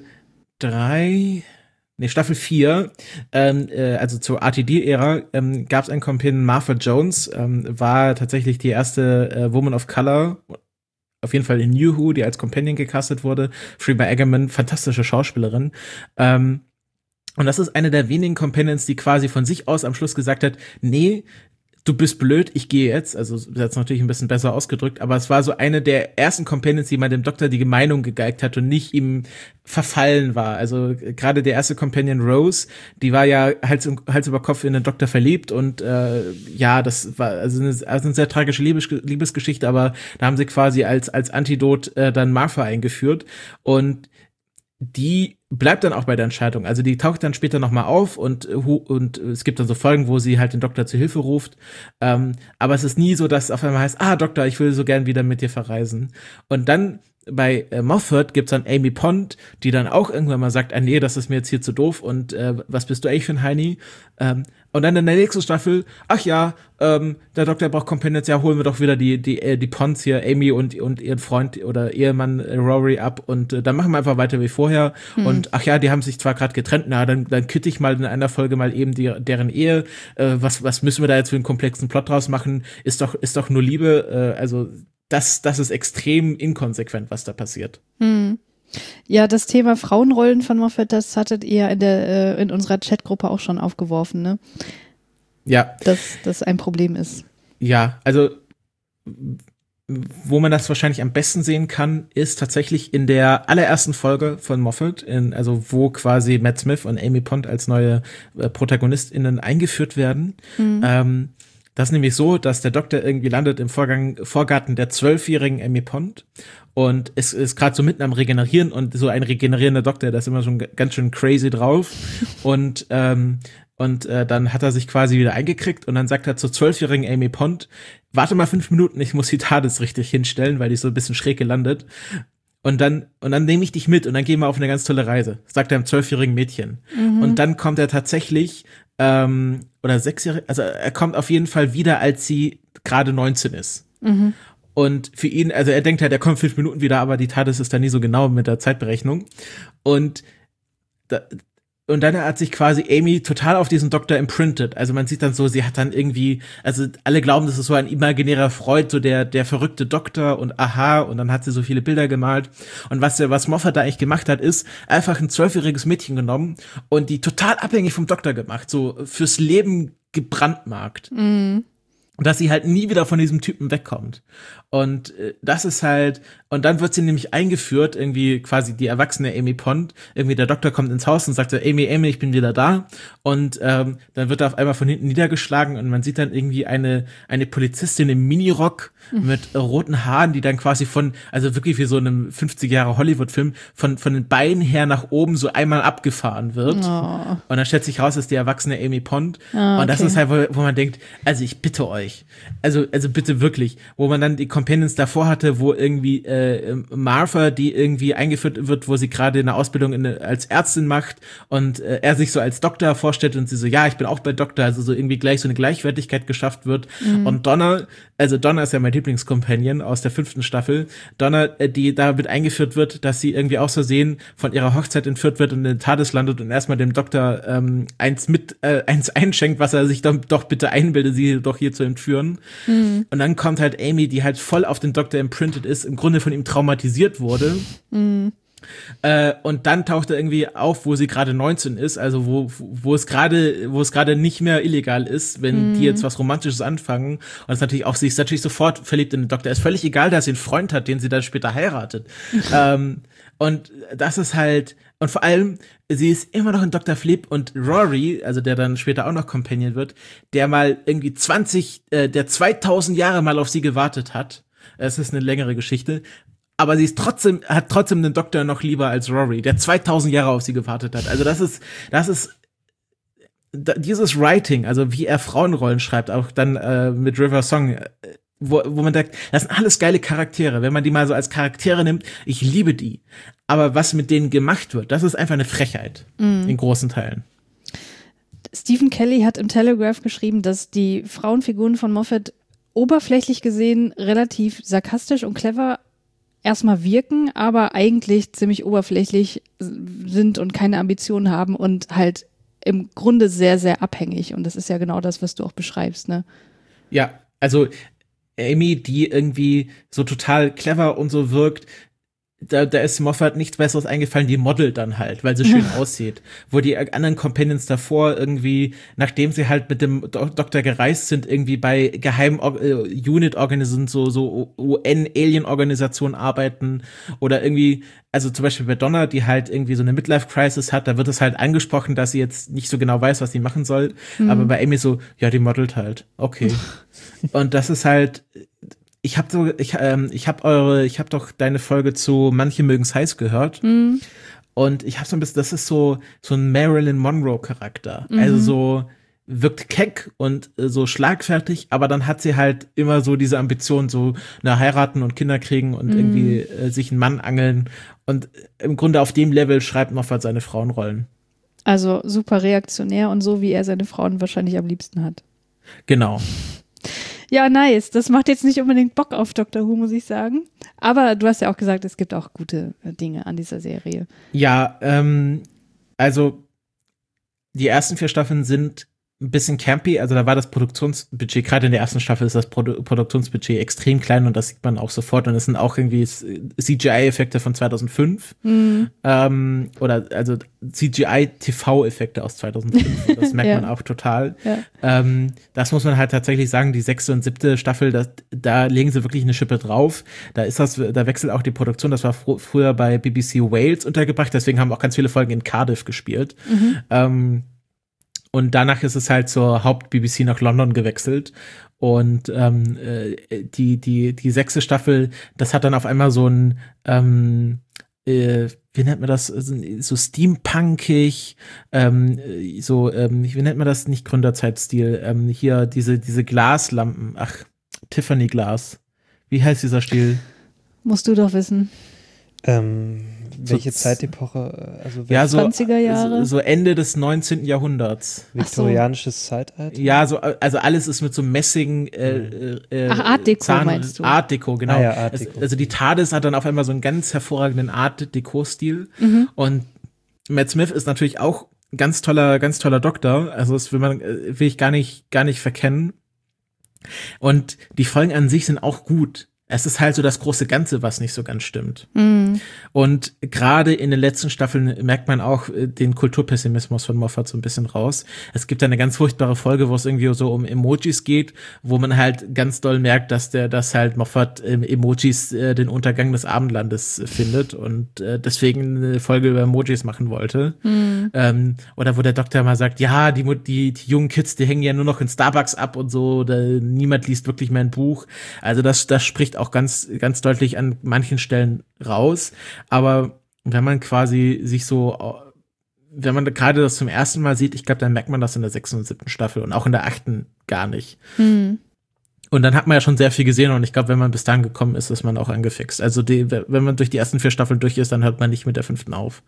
4, also zur RTD-Ära, gab es einen Companion, Martha Jones, war tatsächlich die erste Woman of Color, auf jeden Fall in New Who, die als Companion gecastet wurde. Freema Agyeman, fantastische Schauspielerin. Und das ist eine der wenigen Companions, die quasi von sich aus am Schluss gesagt hat, nee, du bist blöd, ich gehe jetzt. Also das ist natürlich ein bisschen besser ausgedrückt, aber es war so eine der ersten Companions, die mal dem Doktor die Meinung gegeigt hat und nicht ihm verfallen war. Also gerade der erste Companion Rose, die war ja Hals über Kopf in den Doktor verliebt und das war also eine sehr tragische Liebesgeschichte, aber da haben sie quasi als Antidot dann Martha eingeführt und die bleibt dann auch bei der Entscheidung. Also die taucht dann später nochmal auf und es gibt dann so Folgen, wo sie halt den Doktor zu Hilfe ruft. Aber es ist nie so, dass es auf einmal heißt, Doktor, ich will so gern wieder mit dir verreisen. Und dann bei Moffat gibt's dann Amy Pond, die dann auch irgendwann mal sagt, nee, das ist mir jetzt hier zu doof und was bist du eigentlich für ein Heini? Und dann in der nächsten Staffel, der Doktor braucht Companions, ja, holen wir doch wieder die Ponds hier, Amy und ihren Freund oder Ehemann Rory ab und dann machen wir einfach weiter wie vorher. Und die haben sich zwar gerade getrennt, dann kütte ich mal in einer Folge mal eben deren Ehe. Was müssen wir da jetzt für einen komplexen Plot draus machen? Ist doch nur Liebe, also das ist extrem inkonsequent, was da passiert. Ja, das Thema Frauenrollen von Moffat, das hattet ihr in unserer Chatgruppe auch schon aufgeworfen, ne? Ja. Dass das ein Problem ist. Ja, also wo man das wahrscheinlich am besten sehen kann, ist tatsächlich in der allerersten Folge von Moffat, wo quasi Matt Smith und Amy Pond als neue ProtagonistInnen eingeführt werden. Das ist nämlich so, dass der Doktor irgendwie landet im Vorgarten der 12-jährigen Amy Pond und es ist gerade so mitten am Regenerieren und so ein regenerierender Doktor, der ist immer schon ganz schön crazy drauf und dann hat er sich quasi wieder eingekriegt und dann sagt er zur 12-jährigen Amy Pond, warte mal 5 Minuten, ich muss die TARDIS richtig hinstellen, weil die ist so ein bisschen schräg gelandet. Und dann nehme ich dich mit und dann gehen wir auf eine ganz tolle Reise, sagt er einem 12-jährigen Mädchen. Und dann kommt er tatsächlich, oder 6-jährig, also er kommt auf jeden Fall wieder, als sie gerade 19 ist. Und für ihn, also er denkt halt, er kommt 5 Minuten wieder, aber die TARDIS ist da nie so genau mit der Zeitberechnung. Und dann hat sich quasi Amy total auf diesen Doktor imprintet. Also man sieht dann so, sie hat dann irgendwie, also alle glauben, das ist so ein imaginärer Freud, so der verrückte Doktor und aha, und dann hat sie so viele Bilder gemalt. Und was Moffat da eigentlich gemacht hat, ist einfach ein 12-jähriges Mädchen genommen und die total abhängig vom Doktor gemacht, so fürs Leben gebrandmarkt. Und dass sie halt nie wieder von diesem Typen wegkommt. Und das ist halt, und dann wird sie nämlich eingeführt, irgendwie quasi die erwachsene Amy Pond, irgendwie der Doktor kommt ins Haus und sagt so, Amy, ich bin wieder da. Und dann wird er auf einmal von hinten niedergeschlagen und man sieht dann irgendwie eine Polizistin im Minirock mit roten Haaren, die dann quasi also wirklich wie so einem 50er Hollywood-Film, von den Beinen her nach oben so einmal abgefahren wird. Und dann stellt sich raus, dass die erwachsene Amy Pond. Und das ist halt, wo man denkt, also ich bitte euch, also bitte wirklich, wo man dann die Companions davor hatte, wo irgendwie Martha, die irgendwie eingeführt wird, wo sie gerade eine Ausbildung als Ärztin macht und er sich so als Doktor vorstellt und sie so, ja, ich bin auch bei Doktor, also so irgendwie gleich so eine Gleichwertigkeit geschafft wird. Und Donna ist ja mein Lieblingscompanion aus der 5. Staffel. Donna, die damit eingeführt wird, dass sie irgendwie aus Versehen von ihrer Hochzeit entführt wird und in den TARDIS landet und erstmal dem Doktor eins einschenkt, was er sich doch bitte einbildet, sie doch hier zu entführen. Und dann kommt halt Amy, die halt voll auf den Doktor imprintet ist, im Grunde von ihm traumatisiert wurde. Und dann taucht er irgendwie auf, wo sie gerade 19 ist, also wo es gerade nicht mehr illegal ist, wenn die jetzt was Romantisches anfangen. Und sie ist natürlich sofort verliebt in den Doktor. Es ist völlig egal, dass sie einen Freund hat, den sie dann später heiratet. Und das ist halt, und vor allem, sie ist immer noch in Dr. Philipp und Rory, also der dann später auch noch Companion wird, der mal irgendwie 2000 Jahre mal auf sie gewartet hat. Es ist eine längere Geschichte. Aber sie hat trotzdem den Doktor noch lieber als Rory, der 2000 Jahre auf sie gewartet hat. Also das ist dieses Writing, also wie er Frauenrollen schreibt, auch dann mit River Song, wo man denkt, das sind alles geile Charaktere. Wenn man die mal so als Charaktere nimmt, ich liebe die. Aber was mit denen gemacht wird, das ist einfach eine Frechheit in großen Teilen. Stephen Kelly hat im Telegraph geschrieben, dass die Frauenfiguren von Moffat oberflächlich gesehen relativ sarkastisch und clever erstmal wirken, aber eigentlich ziemlich oberflächlich sind und keine Ambitionen haben und halt im Grunde sehr, sehr abhängig. Und das ist ja genau das, was du auch beschreibst, ne? Ja, also Amy, die irgendwie so total clever und so wirkt, da ist Moffat nichts Besseres eingefallen, die modelt dann halt, weil sie schön aussieht. Wo die anderen Companions davor irgendwie, nachdem sie halt mit dem Doktor gereist sind, irgendwie bei geheimen Unit-Organisationen, so UN-Alien-Organisationen arbeiten oder irgendwie, also zum Beispiel bei Donna, die halt irgendwie so eine Midlife-Crisis hat, da wird es halt angesprochen, dass sie jetzt nicht so genau weiß, was sie machen soll. Aber bei Amy so, ja, die modelt halt. Okay. Und das ist halt, ich hab doch deine Folge zu Manche mögen's heiß gehört. Und ich habe so ein bisschen, das ist so ein Marilyn Monroe Charakter. Also so wirkt keck und so schlagfertig, aber dann hat sie halt immer so diese Ambition, so heiraten und Kinder kriegen und irgendwie sich einen Mann angeln. Und im Grunde auf dem Level schreibt Moffat seine Frauenrollen. Also super reaktionär und so, wie er seine Frauen wahrscheinlich am liebsten hat. Genau. Ja, nice. Das macht jetzt nicht unbedingt Bock auf Doctor Who, muss ich sagen. Aber du hast ja auch gesagt, es gibt auch gute Dinge an dieser Serie. Ja, also die ersten 4 Staffeln sind ein bisschen campy, also da war das Produktionsbudget, gerade in der ersten Staffel ist das Produktionsbudget extrem klein und das sieht man auch sofort und es sind auch irgendwie CGI-Effekte von 2005 oder also CGI-TV-Effekte aus 2005, das merkt man auch total. Ja. Das muss man halt tatsächlich sagen, die 6. und 7. Staffel, da legen sie wirklich eine Schippe drauf, da wechselt auch die Produktion, das war früher bei BBC Wales untergebracht, deswegen haben auch ganz viele Folgen in Cardiff gespielt. Und danach ist es halt zur Haupt-BBC nach London gewechselt. Und die 6. Staffel, das hat dann auf einmal so ein, wie nennt man das, so steampunkig, wie nennt man das, nicht Gründerzeitstil, hier diese Glaslampen, Tiffany Glas. Wie heißt dieser Stil? Musst du doch wissen. Welche Zeitepoche? Also Ja, so 20er Jahre? so Ende des 19. Jahrhunderts. viktorianisches Zeitalter? Ja, also alles ist mit so Messing Art Deco meinst du? Art Deco, genau. Ah ja, Art Deco. Also die TARDIS hat dann auf einmal so einen ganz hervorragenden Art Deco-Stil. Und Matt Smith ist natürlich auch ganz toller Doktor. Also das will ich gar nicht verkennen. Und die Folgen an sich sind auch gut. Es ist halt so das große Ganze, was nicht so ganz stimmt. Und gerade in den letzten Staffeln merkt man auch den Kulturpessimismus von Moffat so ein bisschen raus. Es gibt eine ganz furchtbare Folge, wo es irgendwie so um Emojis geht, wo man halt ganz doll merkt, dass halt Moffat Emojis den Untergang des Abendlandes findet und deswegen eine Folge über Emojis machen wollte. Oder wo der Doktor mal sagt, ja, die jungen Kids, die hängen ja nur noch in Starbucks ab und so, niemand liest wirklich mehr ein Buch. Also das spricht auch ganz, ganz deutlich an manchen Stellen raus. Aber wenn man quasi wenn man gerade das zum ersten Mal sieht, ich glaube, dann merkt man das in der 6. und 7. Staffel und auch in der 8. gar nicht. Und dann hat man ja schon sehr viel gesehen und ich glaube, wenn man bis dahin gekommen ist, ist man auch angefixt. Also wenn man durch die ersten 4 Staffeln durch ist, dann hört man nicht mit der 5. auf.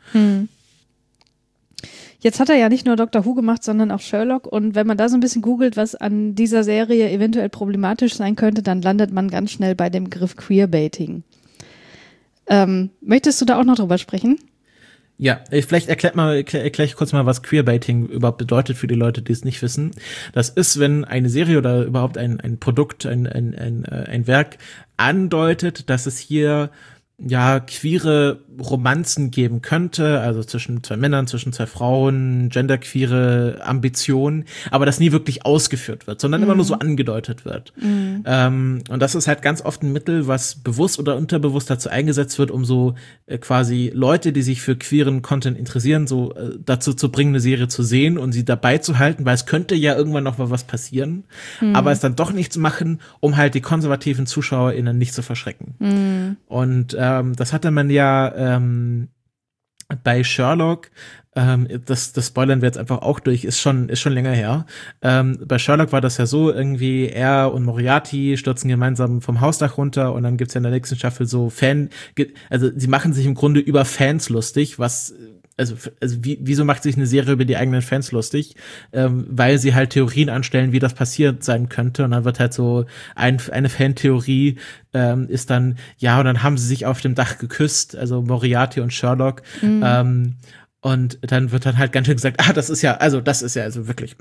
Jetzt hat er ja nicht nur Dr. Who gemacht, sondern auch Sherlock. Und wenn man da so ein bisschen googelt, was an dieser Serie eventuell problematisch sein könnte, dann landet man ganz schnell bei dem Begriff Queerbaiting. Möchtest du da auch noch drüber sprechen? Ja, vielleicht erkläre ich kurz mal, was Queerbaiting überhaupt bedeutet für die Leute, die es nicht wissen. Das ist, wenn eine Serie oder überhaupt ein Produkt, ein Werk andeutet, dass es hier queere Romanzen geben könnte, also zwischen 2 Männern, zwischen 2 Frauen, genderqueere Ambitionen, aber das nie wirklich ausgeführt wird, sondern immer nur so angedeutet wird. Und das ist halt ganz oft ein Mittel, was bewusst oder unterbewusst dazu eingesetzt wird, um so quasi Leute, die sich für queeren Content interessieren, so dazu zu bringen, eine Serie zu sehen und sie dabei zu halten, weil es könnte ja irgendwann noch mal was passieren, aber es dann doch nicht zu machen, um halt die konservativen ZuschauerInnen nicht zu verschrecken. Und das hatte man ja bei Sherlock, das spoilern wir jetzt einfach auch durch, ist schon länger her. Bei Sherlock war das ja so, irgendwie er und Moriarty stürzen gemeinsam vom Hausdach runter und dann gibt's ja in der nächsten Staffel so also sie machen sich im Grunde über Fans lustig, wieso macht sich eine Serie über die eigenen Fans lustig? Weil sie halt Theorien anstellen, wie das passiert sein könnte. Und dann wird halt so eine Fantheorie ist dann, ja, und dann haben sie sich auf dem Dach geküsst, also Moriarty und Sherlock. Und dann wird dann halt ganz schön gesagt, das ist ja wirklich,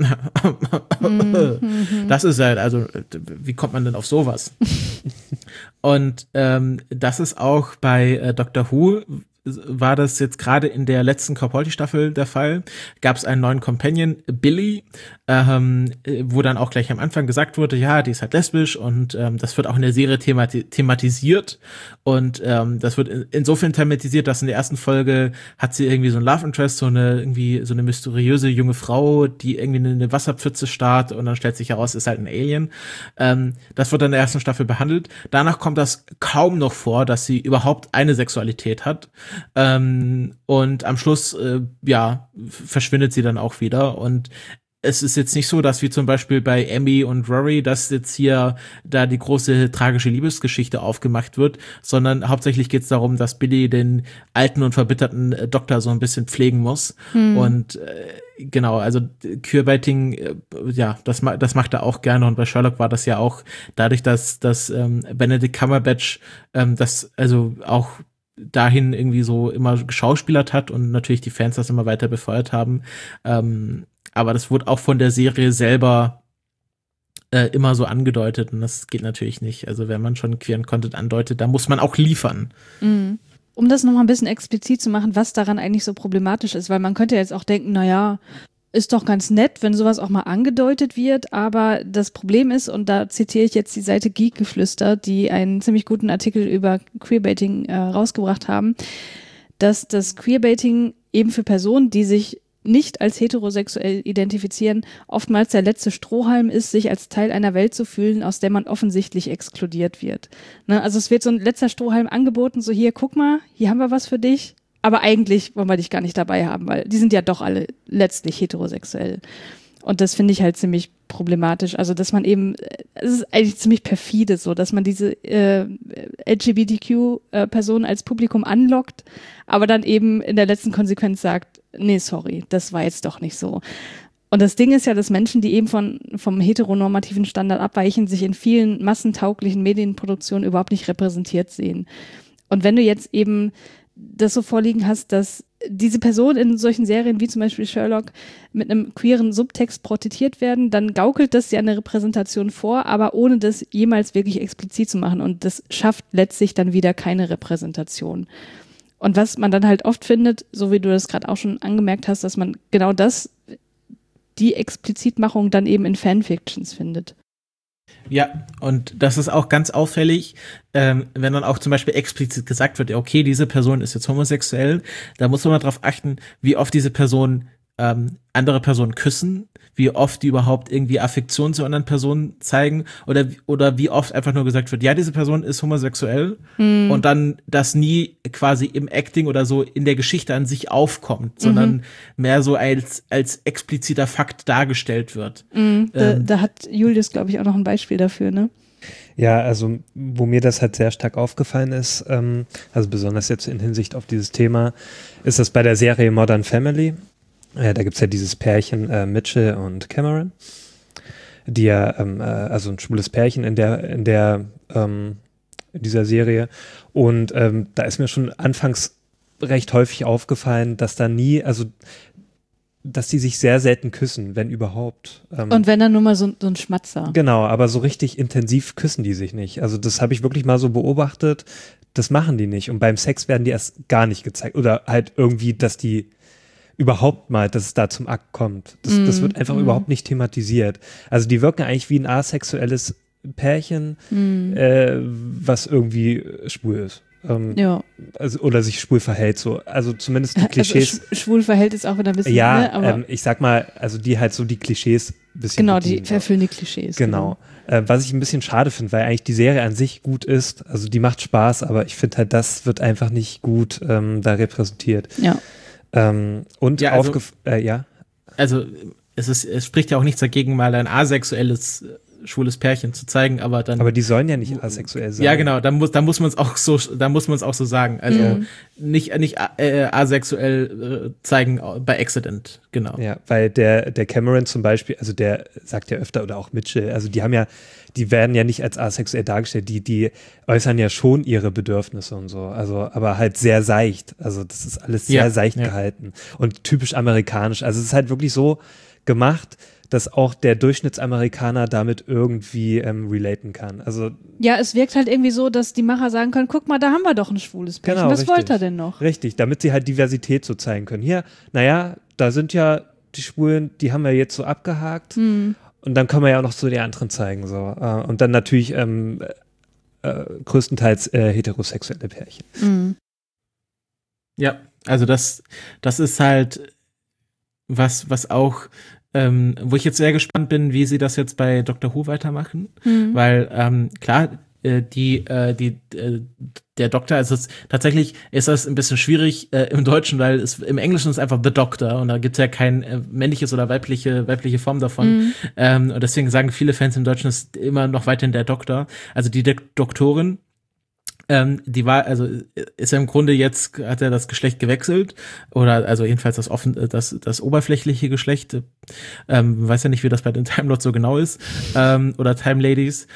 das ist ja, also, wie kommt man denn auf sowas? Und das ist auch bei Doctor Who, war das jetzt gerade in der letzten Capaldi-Staffel der Fall, gab es einen neuen Companion, Billy, wo dann auch gleich am Anfang gesagt wurde, ja, die ist halt lesbisch und das wird auch in der Serie thematisiert und das wird insofern thematisiert, dass in der ersten Folge hat sie irgendwie so ein Love Interest, so eine mysteriöse junge Frau, die irgendwie in eine Wasserpfütze starrt und dann stellt sich heraus, ist halt ein Alien. Das wird dann in der ersten Staffel behandelt. Danach kommt das kaum noch vor, dass sie überhaupt eine Sexualität hat. Und am Schluss, verschwindet sie dann auch wieder und es ist jetzt nicht so, dass wie zum Beispiel bei Emmy und Rory, dass jetzt hier da die große tragische Liebesgeschichte aufgemacht wird, sondern hauptsächlich geht es darum, dass Billy den alten und verbitterten Doktor so ein bisschen pflegen muss. Und genau, also Queerbaiting, das macht er auch gerne und bei Sherlock war das ja auch dadurch, dass Benedict Cumberbatch das also auch dahin irgendwie so immer geschauspielert hat und natürlich die Fans das immer weiter befeuert haben. Aber das wurde auch von der Serie selber immer so angedeutet und das geht natürlich nicht. Also wenn man schon queeren Content andeutet, da muss man auch liefern. Um das nochmal ein bisschen explizit zu machen, was daran eigentlich so problematisch ist, weil man könnte jetzt auch denken, naja, ist doch ganz nett, wenn sowas auch mal angedeutet wird, aber das Problem ist, und da zitiere ich jetzt die Seite Geekgeflüster, die einen ziemlich guten Artikel über Queerbaiting rausgebracht haben, dass das Queerbaiting eben für Personen, die sich nicht als heterosexuell identifizieren, oftmals der letzte Strohhalm ist, sich als Teil einer Welt zu fühlen, aus der man offensichtlich exkludiert wird. Ne? Also es wird so ein letzter Strohhalm angeboten, so hier, guck mal, hier haben wir was für dich, aber eigentlich wollen wir dich gar nicht dabei haben, weil die sind ja doch alle letztlich heterosexuell. Und das finde ich halt ziemlich problematisch. Also, dass man eben, es ist eigentlich ziemlich perfide so, dass man diese LGBTQ-Personen als Publikum anlockt, aber dann eben in der letzten Konsequenz sagt, nee, sorry, das war jetzt doch nicht so. Und das Ding ist ja, dass Menschen, die eben vom heteronormativen Standard abweichen, sich in vielen massentauglichen Medienproduktionen überhaupt nicht repräsentiert sehen. Und wenn du jetzt eben das so vorliegen hast, dass diese Personen in solchen Serien wie zum Beispiel Sherlock mit einem queeren Subtext porträtiert werden, dann gaukelt das ja eine Repräsentation vor, aber ohne das jemals wirklich explizit zu machen. Und das schafft letztlich dann wieder keine Repräsentation. Und was man dann halt oft findet, so wie du das gerade auch schon angemerkt hast, dass man genau das, die Explizitmachung dann eben in Fanfictions findet. Ja, und das ist auch ganz auffällig, wenn dann auch zum Beispiel explizit gesagt wird, okay, diese Person ist jetzt homosexuell, da muss man mal drauf achten, wie oft diese Personen andere Personen küssen, wie oft die überhaupt irgendwie Affektion zu anderen Personen zeigen oder wie oft einfach nur gesagt wird, ja, diese Person ist homosexuell und dann das nie quasi im Acting oder so in der Geschichte an sich aufkommt, sondern mehr so als expliziter Fakt dargestellt wird. Da hat Julius, glaube ich, auch noch ein Beispiel dafür, ne? Ja, also wo mir das halt sehr stark aufgefallen ist, also besonders jetzt in Hinsicht auf dieses Thema, ist das bei der Serie Modern Family. Da gibt es ja dieses Pärchen Mitchell und Cameron, die ja, also ein schwules Pärchen in dieser Serie. Und da ist mir schon anfangs recht häufig aufgefallen, dass da nie, also dass die sich sehr selten küssen, wenn überhaupt. Und wenn dann nur mal so ein Schmatzer. Genau, aber so richtig intensiv küssen die sich nicht. Also das habe ich wirklich mal so beobachtet, das machen die nicht. Und beim Sex werden die erst gar nicht gezeigt. Oder halt irgendwie, dass die überhaupt mal, dass es da zum Akt kommt. Das wird einfach überhaupt nicht thematisiert. Also die wirken eigentlich wie ein asexuelles Pärchen, was irgendwie schwul ist. Ja. Also, oder sich schwul verhält so. Also zumindest die Klischees. Also schwul verhält ist auch wieder ein bisschen, ja, ne? Aber ich sag mal, also die halt so die Klischees ein bisschen genau, bedienen. die erfüllen die Klischees. Genau. Was ich ein bisschen schade finde, weil eigentlich die Serie an sich gut ist. Also die macht Spaß, aber ich finde halt, das wird einfach nicht gut da repräsentiert. Ja. Und ja, also, ja. Also es spricht ja auch nichts dagegen, mal ein asexuelles schwules Pärchen zu zeigen, aber dann. Aber die sollen ja nicht asexuell sein. Ja, genau, da muss man es auch so sagen. Also nicht asexuell zeigen bei Accident, genau. Ja, weil der Cameron zum Beispiel, also der sagt ja öfter, oder auch Mitchell, also die werden ja nicht als asexuell dargestellt, die äußern ja schon ihre Bedürfnisse und so, also aber halt sehr seicht, also das ist alles sehr seicht gehalten und typisch amerikanisch, also es ist halt wirklich so gemacht, dass auch der Durchschnittsamerikaner damit irgendwie relaten kann. Also ja, es wirkt halt irgendwie so, dass die Macher sagen können, guck mal, da haben wir doch ein schwules Pärchen. Genau, was richtig. wollt ihr denn noch? Richtig, damit sie halt Diversität so zeigen können. Hier, naja, da sind ja die Schwulen, die haben wir jetzt so abgehakt und dann können wir ja auch noch so die anderen zeigen. So. Und dann natürlich größtenteils heterosexuelle Pärchen. Ja, also das ist halt was auch wo ich jetzt sehr gespannt bin, wie sie das jetzt bei Doctor Who weitermachen, weil klar, der Doktor, also tatsächlich ist das ein bisschen schwierig im Deutschen, weil im Englischen ist einfach The Doctor und da gibt es ja kein männliches oder weibliche Form davon. Und deswegen sagen viele Fans im Deutschen, ist immer noch weiterhin der Doktor. Also die Doktorin, die war, also ist ja im Grunde jetzt, hat er das Geschlecht gewechselt oder also jedenfalls das oberflächliche Geschlecht, weiß ja nicht, wie das bei den Time Lords so genau ist, oder Time Ladies,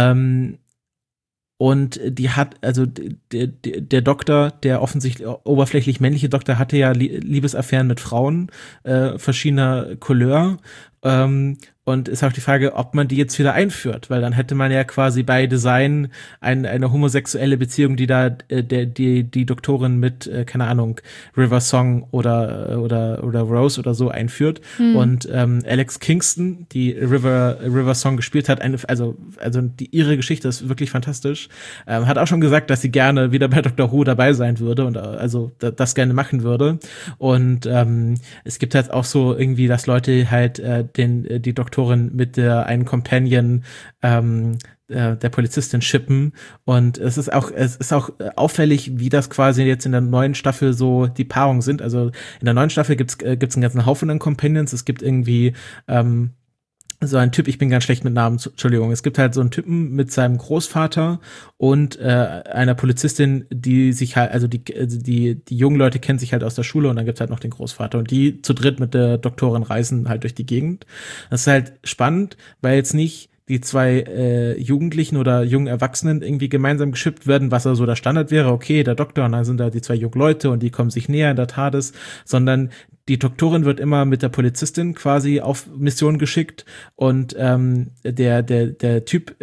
und die hat, also der Doktor, der offensichtlich oberflächlich männliche Doktor, hatte ja Liebesaffären mit Frauen verschiedener Couleur, und ist auch die Frage, ob man die jetzt wieder einführt, weil dann hätte man ja quasi bei Design eine homosexuelle Beziehung, die da die Doktorin mit, keine Ahnung, River Song oder Rose oder so einführt. Und Alex Kingston, die River Song gespielt hat, ihre Geschichte ist wirklich fantastisch, hat auch schon gesagt, dass sie gerne wieder bei Doctor Who dabei sein würde und also das gerne machen würde. Und es gibt halt auch so irgendwie, dass Leute halt die Doktorin mit der einen Companion der Polizistin shippen. Und es ist auch auffällig, wie das quasi jetzt in der neuen Staffel so die Paarungen sind. Also in der neuen Staffel gibt's einen ganzen Haufen an Companions. Es gibt irgendwie so ein Typ, ich bin ganz schlecht mit Namen, Entschuldigung. Es gibt halt so einen Typen mit seinem Großvater und einer Polizistin, die sich halt, also die jungen Leute kennen sich halt aus der Schule und dann gibt's halt noch den Großvater. Und die zu dritt mit der Doktorin reisen halt durch die Gegend. Das ist halt spannend, weil jetzt nicht die zwei Jugendlichen oder jungen Erwachsenen irgendwie gemeinsam geschippt werden, was also der Standard wäre, okay, der Doktor und dann sind da die zwei jungen Leute und die kommen sich näher in der TARDIS, sondern die Doktorin wird immer mit der Polizistin quasi auf Mission geschickt und der Typ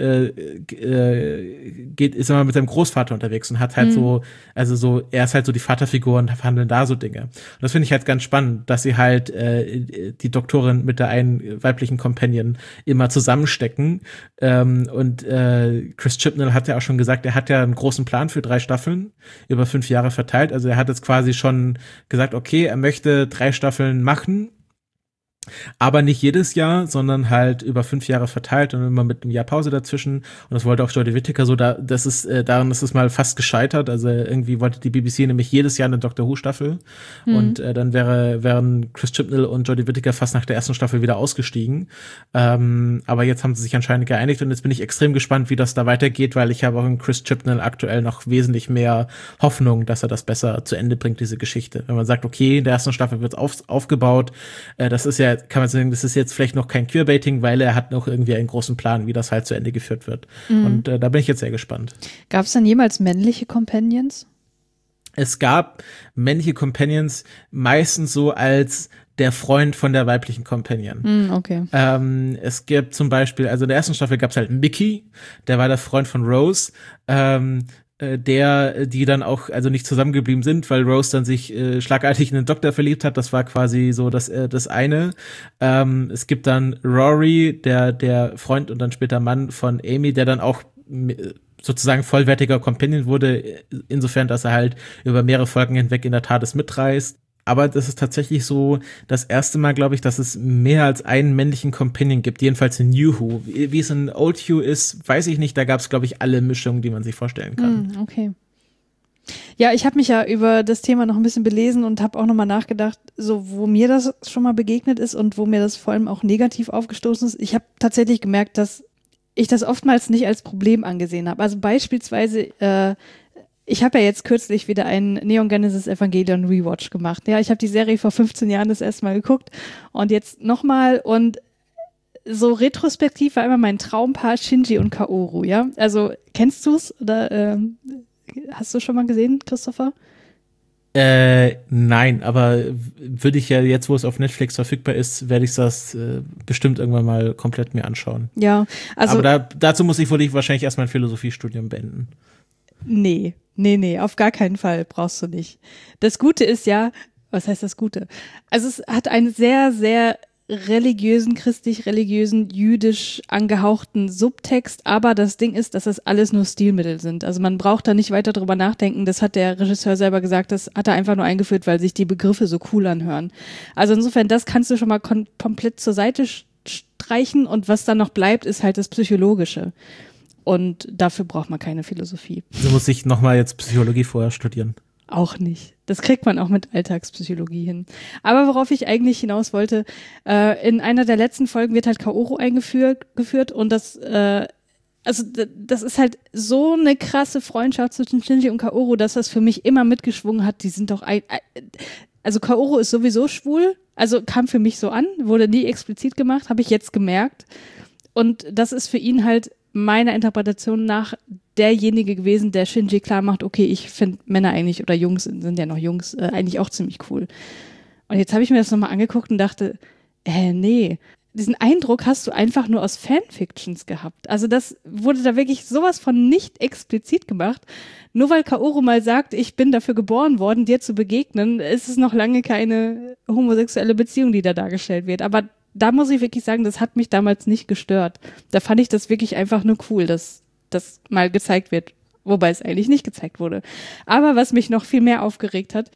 ist immer mit seinem Großvater unterwegs und hat halt er ist halt so die Vaterfigur und verhandeln da so Dinge. Und das finde ich halt ganz spannend, dass sie halt die Doktorin mit der einen weiblichen Companion immer zusammenstecken. Und Chris Chibnall hat ja auch schon gesagt, er hat ja einen großen Plan für 3 Staffeln über 5 Jahre verteilt. Also er hat jetzt quasi schon gesagt, okay, er möchte 3 Staffeln machen, aber nicht jedes Jahr, sondern halt über 5 Jahre verteilt und immer mit einem Jahr Pause dazwischen. Und das wollte auch Jodie Whittaker so. Daran ist es mal fast gescheitert. Also irgendwie wollte die BBC nämlich jedes Jahr eine Doctor Who Staffel. Und dann wären Chris Chibnall und Jodie Whittaker fast nach der ersten Staffel wieder ausgestiegen. Aber jetzt haben sie sich anscheinend geeinigt und jetzt bin ich extrem gespannt, wie das da weitergeht, weil ich habe auch in Chris Chibnall aktuell noch wesentlich mehr Hoffnung, dass er das besser zu Ende bringt, diese Geschichte. Wenn man sagt, okay, in der ersten Staffel wird es aufgebaut, das ist ja, kann man sagen, das ist jetzt vielleicht noch kein Queerbaiting, weil er hat noch irgendwie einen großen Plan, wie das halt zu Ende geführt wird. Und da bin ich jetzt sehr gespannt. Gab es dann jemals männliche Companions? Es gab männliche Companions meistens so als der Freund von der weiblichen Companion. Okay. Es gibt zum Beispiel, also in der ersten Staffel gab es halt Mickey, der war der Freund von Rose, die dann auch also nicht zusammengeblieben sind, weil Rose dann sich schlagartig in den Doktor verliebt hat. Das war quasi so das eine. Es gibt dann Rory, der Freund und dann später Mann von Amy, der dann auch sozusagen vollwertiger Companion wurde, insofern, dass er halt über mehrere Folgen hinweg in der TARDIS mitreist. Aber das ist tatsächlich so das erste Mal, glaube ich, dass es mehr als einen männlichen Companion gibt, jedenfalls in New Who. Wie es in Old Who ist, weiß ich nicht. Da gab es, glaube ich, alle Mischungen, die man sich vorstellen kann. Okay. Ja, ich habe mich ja über das Thema noch ein bisschen belesen und habe auch nochmal nachgedacht, so wo mir das schon mal begegnet ist und wo mir das vor allem auch negativ aufgestoßen ist. Ich habe tatsächlich gemerkt, dass ich das oftmals nicht als Problem angesehen habe. Also beispielsweise ich habe ja jetzt kürzlich wieder einen Neon Genesis Evangelion Rewatch gemacht. Ja, ich habe die Serie vor 15 Jahren das erste Mal geguckt und jetzt nochmal und so retrospektiv war immer mein Traumpaar Shinji und Kaoru, ja. Also kennst du es oder hast du schon mal gesehen, Christopher? Nein, aber würde ich ja jetzt, wo es auf Netflix verfügbar ist, werde ich das bestimmt irgendwann mal komplett mir anschauen. Ja, also. Aber dazu muss ich wahrscheinlich erstmal ein Philosophiestudium beenden. Nee, auf gar keinen Fall brauchst du nicht. Das Gute ist ja, was heißt das Gute? Also es hat einen sehr, sehr christlich-religiösen, jüdisch angehauchten Subtext, aber das Ding ist, dass das alles nur Stilmittel sind. Also man braucht da nicht weiter drüber nachdenken, das hat der Regisseur selber gesagt, das hat er einfach nur eingeführt, weil sich die Begriffe so cool anhören. Also insofern, das kannst du schon mal komplett zur Seite streichen und was dann noch bleibt, ist halt das Psychologische. Und dafür braucht man keine Philosophie. Also muss ich nochmal jetzt Psychologie vorher studieren? Auch nicht. Das kriegt man auch mit Alltagspsychologie hin. Aber worauf ich eigentlich hinaus wollte, in einer der letzten Folgen wird halt Kaoru eingeführt und das ist halt so eine krasse Freundschaft zwischen Shinji und Kaoru, dass das für mich immer mitgeschwungen hat. Die sind doch also Kaoru ist sowieso schwul, also kam für mich so an, wurde nie explizit gemacht, habe ich jetzt gemerkt. Und das ist für ihn halt meiner Interpretation nach derjenige gewesen, der Shinji klar macht, okay, ich finde Männer eigentlich, oder Jungs, sind ja noch Jungs, eigentlich auch ziemlich cool. Und jetzt habe ich mir das nochmal angeguckt und dachte, nee, diesen Eindruck hast du einfach nur aus Fanfictions gehabt. Also das wurde da wirklich sowas von nicht explizit gemacht. Nur weil Kaoru mal sagt, ich bin dafür geboren worden, dir zu begegnen, ist es noch lange keine homosexuelle Beziehung, die da dargestellt wird. Aber da muss ich wirklich sagen, das hat mich damals nicht gestört. Da fand ich das wirklich einfach nur cool, dass das mal gezeigt wird, wobei es eigentlich nicht gezeigt wurde. Aber was mich noch viel mehr aufgeregt hat,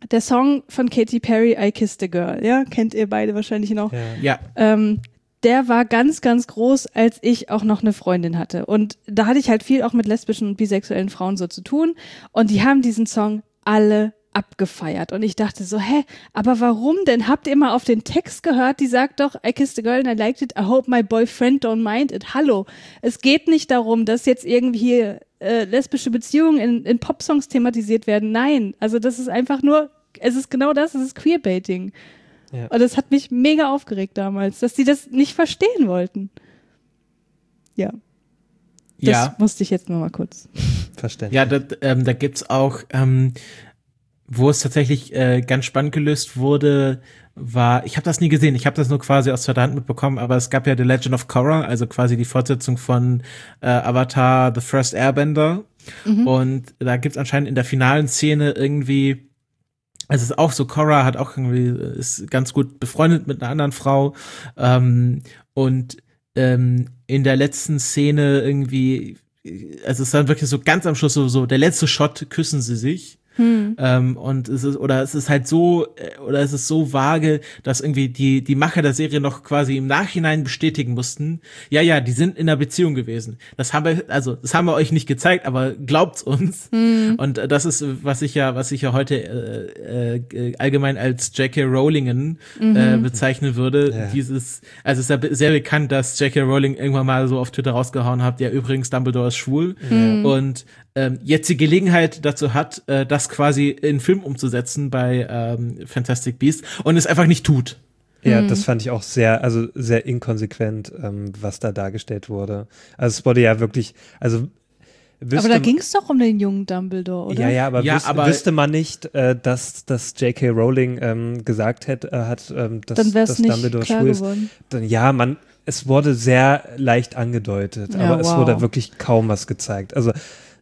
der Song von Katy Perry, I Kissed a Girl, ja, kennt ihr beide wahrscheinlich noch. Ja. Der war ganz, ganz groß, als ich auch noch eine Freundin hatte. Und da hatte ich halt viel auch mit lesbischen und bisexuellen Frauen so zu tun. Und die haben diesen Song alle abgefeiert. Und ich dachte so, aber warum denn? Habt ihr mal auf den Text gehört? Die sagt doch, I kissed a girl and I liked it. I hope my boyfriend don't mind it. Hallo. Es geht nicht darum, dass jetzt irgendwie lesbische Beziehungen in Popsongs thematisiert werden. Nein. Also das ist einfach nur, es ist genau das, es ist Queerbaiting. Ja. Und das hat mich mega aufgeregt damals, dass die das nicht verstehen wollten. Ja. Das musste ich jetzt nur mal kurz. Verständlich. Ja, da gibt's auch, wo es tatsächlich ganz spannend gelöst wurde, ich habe das nie gesehen, ich habe das nur quasi aus zweiter Hand mitbekommen, aber es gab ja The Legend of Korra, also quasi die Fortsetzung von Avatar The First Airbender. Und da gibt's anscheinend in der finalen Szene irgendwie, also es ist auch so, Korra hat auch irgendwie, ist ganz gut befreundet mit einer anderen Frau, und in der letzten Szene irgendwie, also es ist dann wirklich so ganz am Schluss so der letzte Shot, küssen sie sich. Und es ist halt so, oder es ist so vage, dass irgendwie die Macher der Serie noch quasi im Nachhinein bestätigen mussten, ja, die sind in einer Beziehung gewesen. Das haben wir euch nicht gezeigt, aber glaubt's uns. Und das ist, was ich ja heute allgemein als J.K. Rowlingen bezeichnen würde. Ja. Also es ist ja sehr bekannt, dass J.K. Rowling irgendwann mal so auf Twitter rausgehauen hat, ja, übrigens, Dumbledore ist schwul. Und jetzt die Gelegenheit dazu hat, das quasi in Film umzusetzen bei Fantastic Beasts und es einfach nicht tut. Ja, das fand ich auch sehr inkonsequent, was da dargestellt wurde. Also es wurde ja wirklich, aber da ging es doch um den jungen Dumbledore, oder? Ja, aber wüsste man nicht, dass J.K. Rowling gesagt hat, dass Dumbledore schwul ist. Dann es wurde sehr leicht angedeutet, aber es wurde wirklich kaum was gezeigt. Also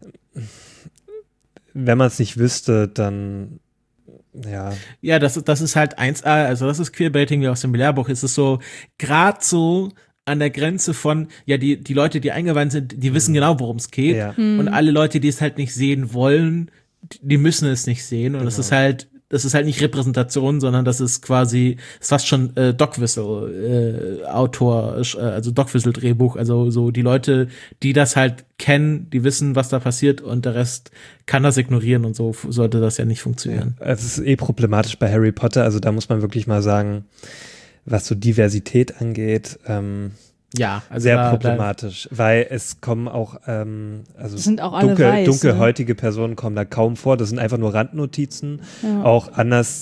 wenn man es nicht wüsste, dann ja. Ja, das ist halt 1A, also das ist Queerbaiting wie aus dem Lehrbuch. Es ist so, gerade so an der Grenze von, ja, die Leute, die eingeweiht sind, die wissen genau, worum es geht. Ja. Und alle Leute, die es halt nicht sehen wollen, die müssen es nicht sehen. Und das ist halt nicht Repräsentation, sondern das ist quasi, fast schon Dog Whistle Autor, also Dog Whistle Drehbuch, also so die Leute, die das halt kennen, die wissen, was da passiert und der Rest kann das ignorieren und so sollte das ja nicht funktionieren. Ja, es ist problematisch bei Harry Potter, also da muss man wirklich mal sagen, was so Diversität angeht, ja, also sehr problematisch, weil es kommen auch, das sind auch alle dunkelhäutige Personen kommen da kaum vor, das sind einfach nur Randnotizen, auch anders,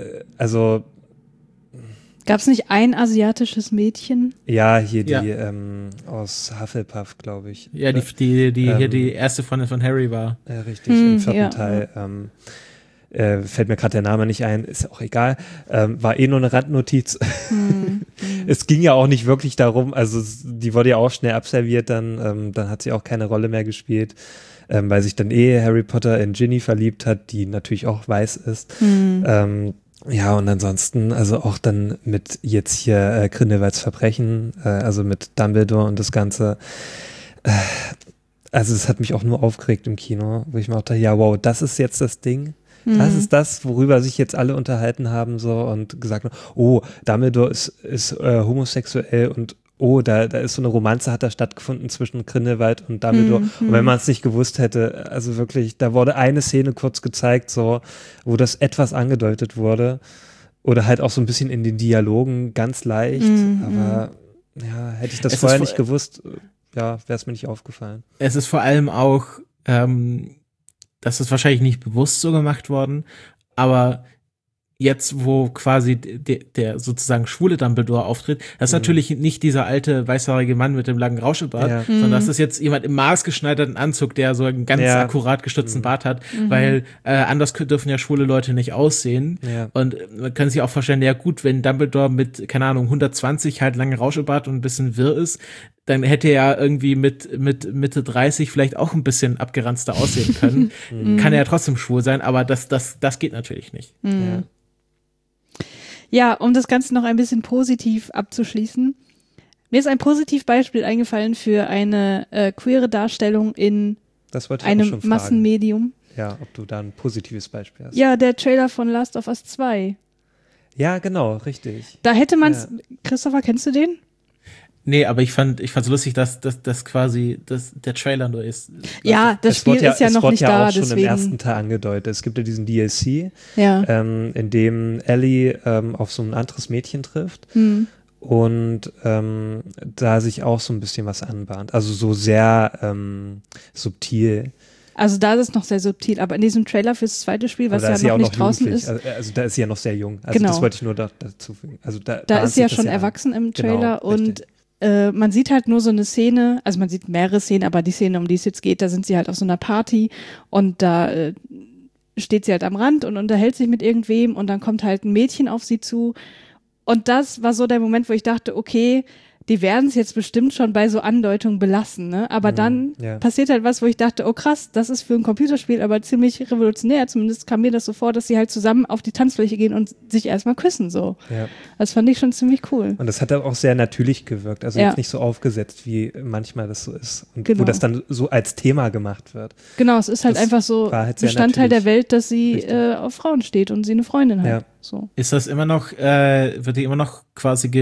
Gab es nicht ein asiatisches Mädchen? Ja, hier die aus Hufflepuff, glaube ich. Ja, die erste Freundin von Harry war. Richtig, im vierten Teil. Fällt mir gerade der Name nicht ein, ist auch egal, war nur eine Randnotiz. Es ging ja auch nicht wirklich darum, also die wurde ja auch schnell abserviert, dann hat sie auch keine Rolle mehr gespielt, weil sich dann Harry Potter in Ginny verliebt hat, die natürlich auch weiß ist. Ja, und ansonsten, also auch dann mit jetzt hier Grindelwalds Verbrechen, also mit Dumbledore und das Ganze, also es hat mich auch nur aufgeregt im Kino, wo ich mir auch dachte, ja wow, das ist jetzt das Ding. Das ist das, worüber sich jetzt alle unterhalten haben so und gesagt haben, oh, Dumbledore ist homosexuell und oh, da ist so eine Romanze, hat da stattgefunden zwischen Grindelwald und Dumbledore. Und wenn man es nicht gewusst hätte, also wirklich, da wurde eine Szene kurz gezeigt, so, wo das etwas angedeutet wurde oder halt auch so ein bisschen in den Dialogen ganz leicht, aber ja, hätte ich das vorher nicht gewusst, ja, wäre es mir nicht aufgefallen. Es ist vor allem auch das ist wahrscheinlich nicht bewusst so gemacht worden, aber jetzt, wo quasi der sozusagen schwule Dumbledore auftritt, das ist natürlich nicht dieser alte weißhaarige Mann mit dem langen Rauschebart, sondern das ist jetzt jemand im maßgeschneiderten Anzug, der so einen ganz akkurat gestutzten Bart hat, weil anders dürfen ja schwule Leute nicht aussehen. Ja. Und man kann sich auch vorstellen, ja gut, wenn Dumbledore mit, keine Ahnung, 120 halt langen Rauschebart und ein bisschen wirr ist, dann hätte er irgendwie mit Mitte 30 vielleicht auch ein bisschen abgeranzter aussehen können. Kann er ja trotzdem schwul sein, aber das geht natürlich nicht. Ja, um das Ganze noch ein bisschen positiv abzuschließen. Mir ist ein Positivbeispiel eingefallen für eine queere Darstellung in einem Massenmedium. ja, ob du da ein positives Beispiel hast. Ja, der Trailer von Last of Us 2. Ja, genau, richtig. Da hätte man's, Christopher, kennst du den? Nee, aber ich fand's lustig, dass quasi der Trailer nur ist. Ja, das Spiel ist ja noch nicht da, es wurde ja auch schon deswegen. im ersten Teil angedeutet. Es gibt ja diesen DLC, Ja. in dem Ellie auf so ein anderes Mädchen trifft und da sich auch so ein bisschen was anbahnt. Also so sehr subtil. Also da ist es noch sehr subtil, aber in diesem Trailer fürs zweite Spiel, was Aber da ja ist noch nicht draußen jugendlich. ist. Also da ist sie ja noch sehr jung. Also Genau. das wollte ich nur dazu fügen. Also da ist sie ja sich das schon an. erwachsen im Genau, Trailer und richtig. man sieht halt nur so eine Szene, also man sieht mehrere Szenen, aber die Szene, um die es jetzt geht, da sind sie halt auf so einer Party und da steht sie halt am Rand und unterhält sich mit irgendwem und dann kommt halt ein Mädchen auf sie zu und das war so der Moment, wo ich dachte, okay, die werden es jetzt bestimmt schon bei so Andeutungen belassen, ne? Aber dann passiert halt was, wo ich dachte, oh krass, das ist für ein Computerspiel aber ziemlich revolutionär, zumindest kam mir das so vor, dass sie halt zusammen auf die Tanzfläche gehen und sich erstmal küssen, so. Ja. Das fand ich schon ziemlich cool. Und das hat auch sehr natürlich gewirkt, also Ja. jetzt nicht so aufgesetzt, wie manchmal das so ist. Und Genau. wo das dann so als Thema gemacht wird. Genau, es ist halt Das einfach so war halt sehr Bestandteil der natürlich. Welt, dass sie Richtig. auf Frauen steht und sie eine Freundin hat. Ja. So. Ist das immer noch, wird die immer noch quasi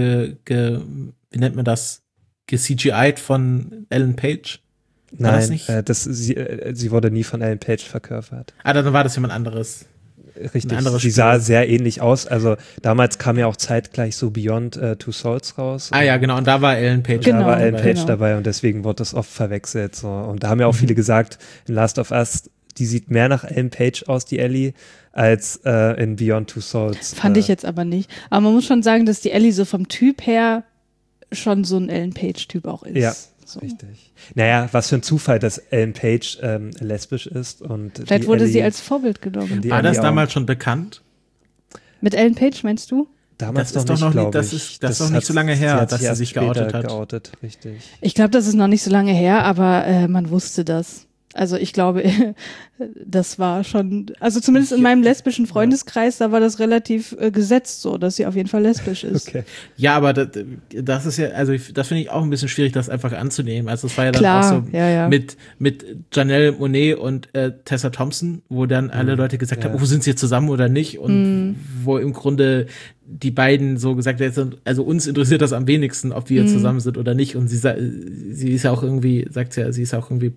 wie nennt man das? CGI'd von Ellen Page? War das Nein, nicht? sie wurde nie von Ellen Page verkörpert. Ah, dann war das jemand anderes. Richtig, Ein anderes sie Spiel. sah sehr ähnlich aus. Also damals kam ja auch zeitgleich so Beyond Two Souls raus. Ah ja, genau, und da war Ellen Page. Genau. Da war Ellen Page genau. dabei und deswegen wurde das oft verwechselt. So. Und da haben ja auch viele gesagt, in Last of Us, die sieht mehr nach Ellen Page aus, die Ellie, als in Beyond Two Souls. Fand ich jetzt aber nicht. Aber man muss schon sagen, dass die Ellie so vom Typ her schon so ein Ellen Page-Typ auch ist. Ja, so. richtig. Naja, was für ein Zufall, dass Ellen Page lesbisch ist. Und Vielleicht die wurde Ellie, sie als Vorbild genommen. die War das Ellie auch. damals schon bekannt? Mit Ellen Page meinst du? Damals Das ist noch doch nicht, noch nie- glaube das ich. ist doch nicht so lange her, hat dass sie erst sich später geoutet hat. Richtig. Ich glaube, das ist noch nicht so lange her, aber man wusste das. Also ich glaube, das war schon, also zumindest in meinem lesbischen Freundeskreis, da war das relativ gesetzt so, dass sie auf jeden Fall lesbisch ist. Okay. Ja, aber das ist ja, also das finde ich auch ein bisschen schwierig, das einfach anzunehmen. Also es war ja dann Klar, auch so ja. mit Janelle Monáe und Tessa Thompson, wo dann alle Leute gesagt haben, sind sie jetzt zusammen oder nicht? Und wo im Grunde die beiden so gesagt haben, also uns interessiert das am wenigsten, ob wir zusammen sind oder nicht. Und sie ist ja auch irgendwie, sagt sie ja, sie ist auch irgendwie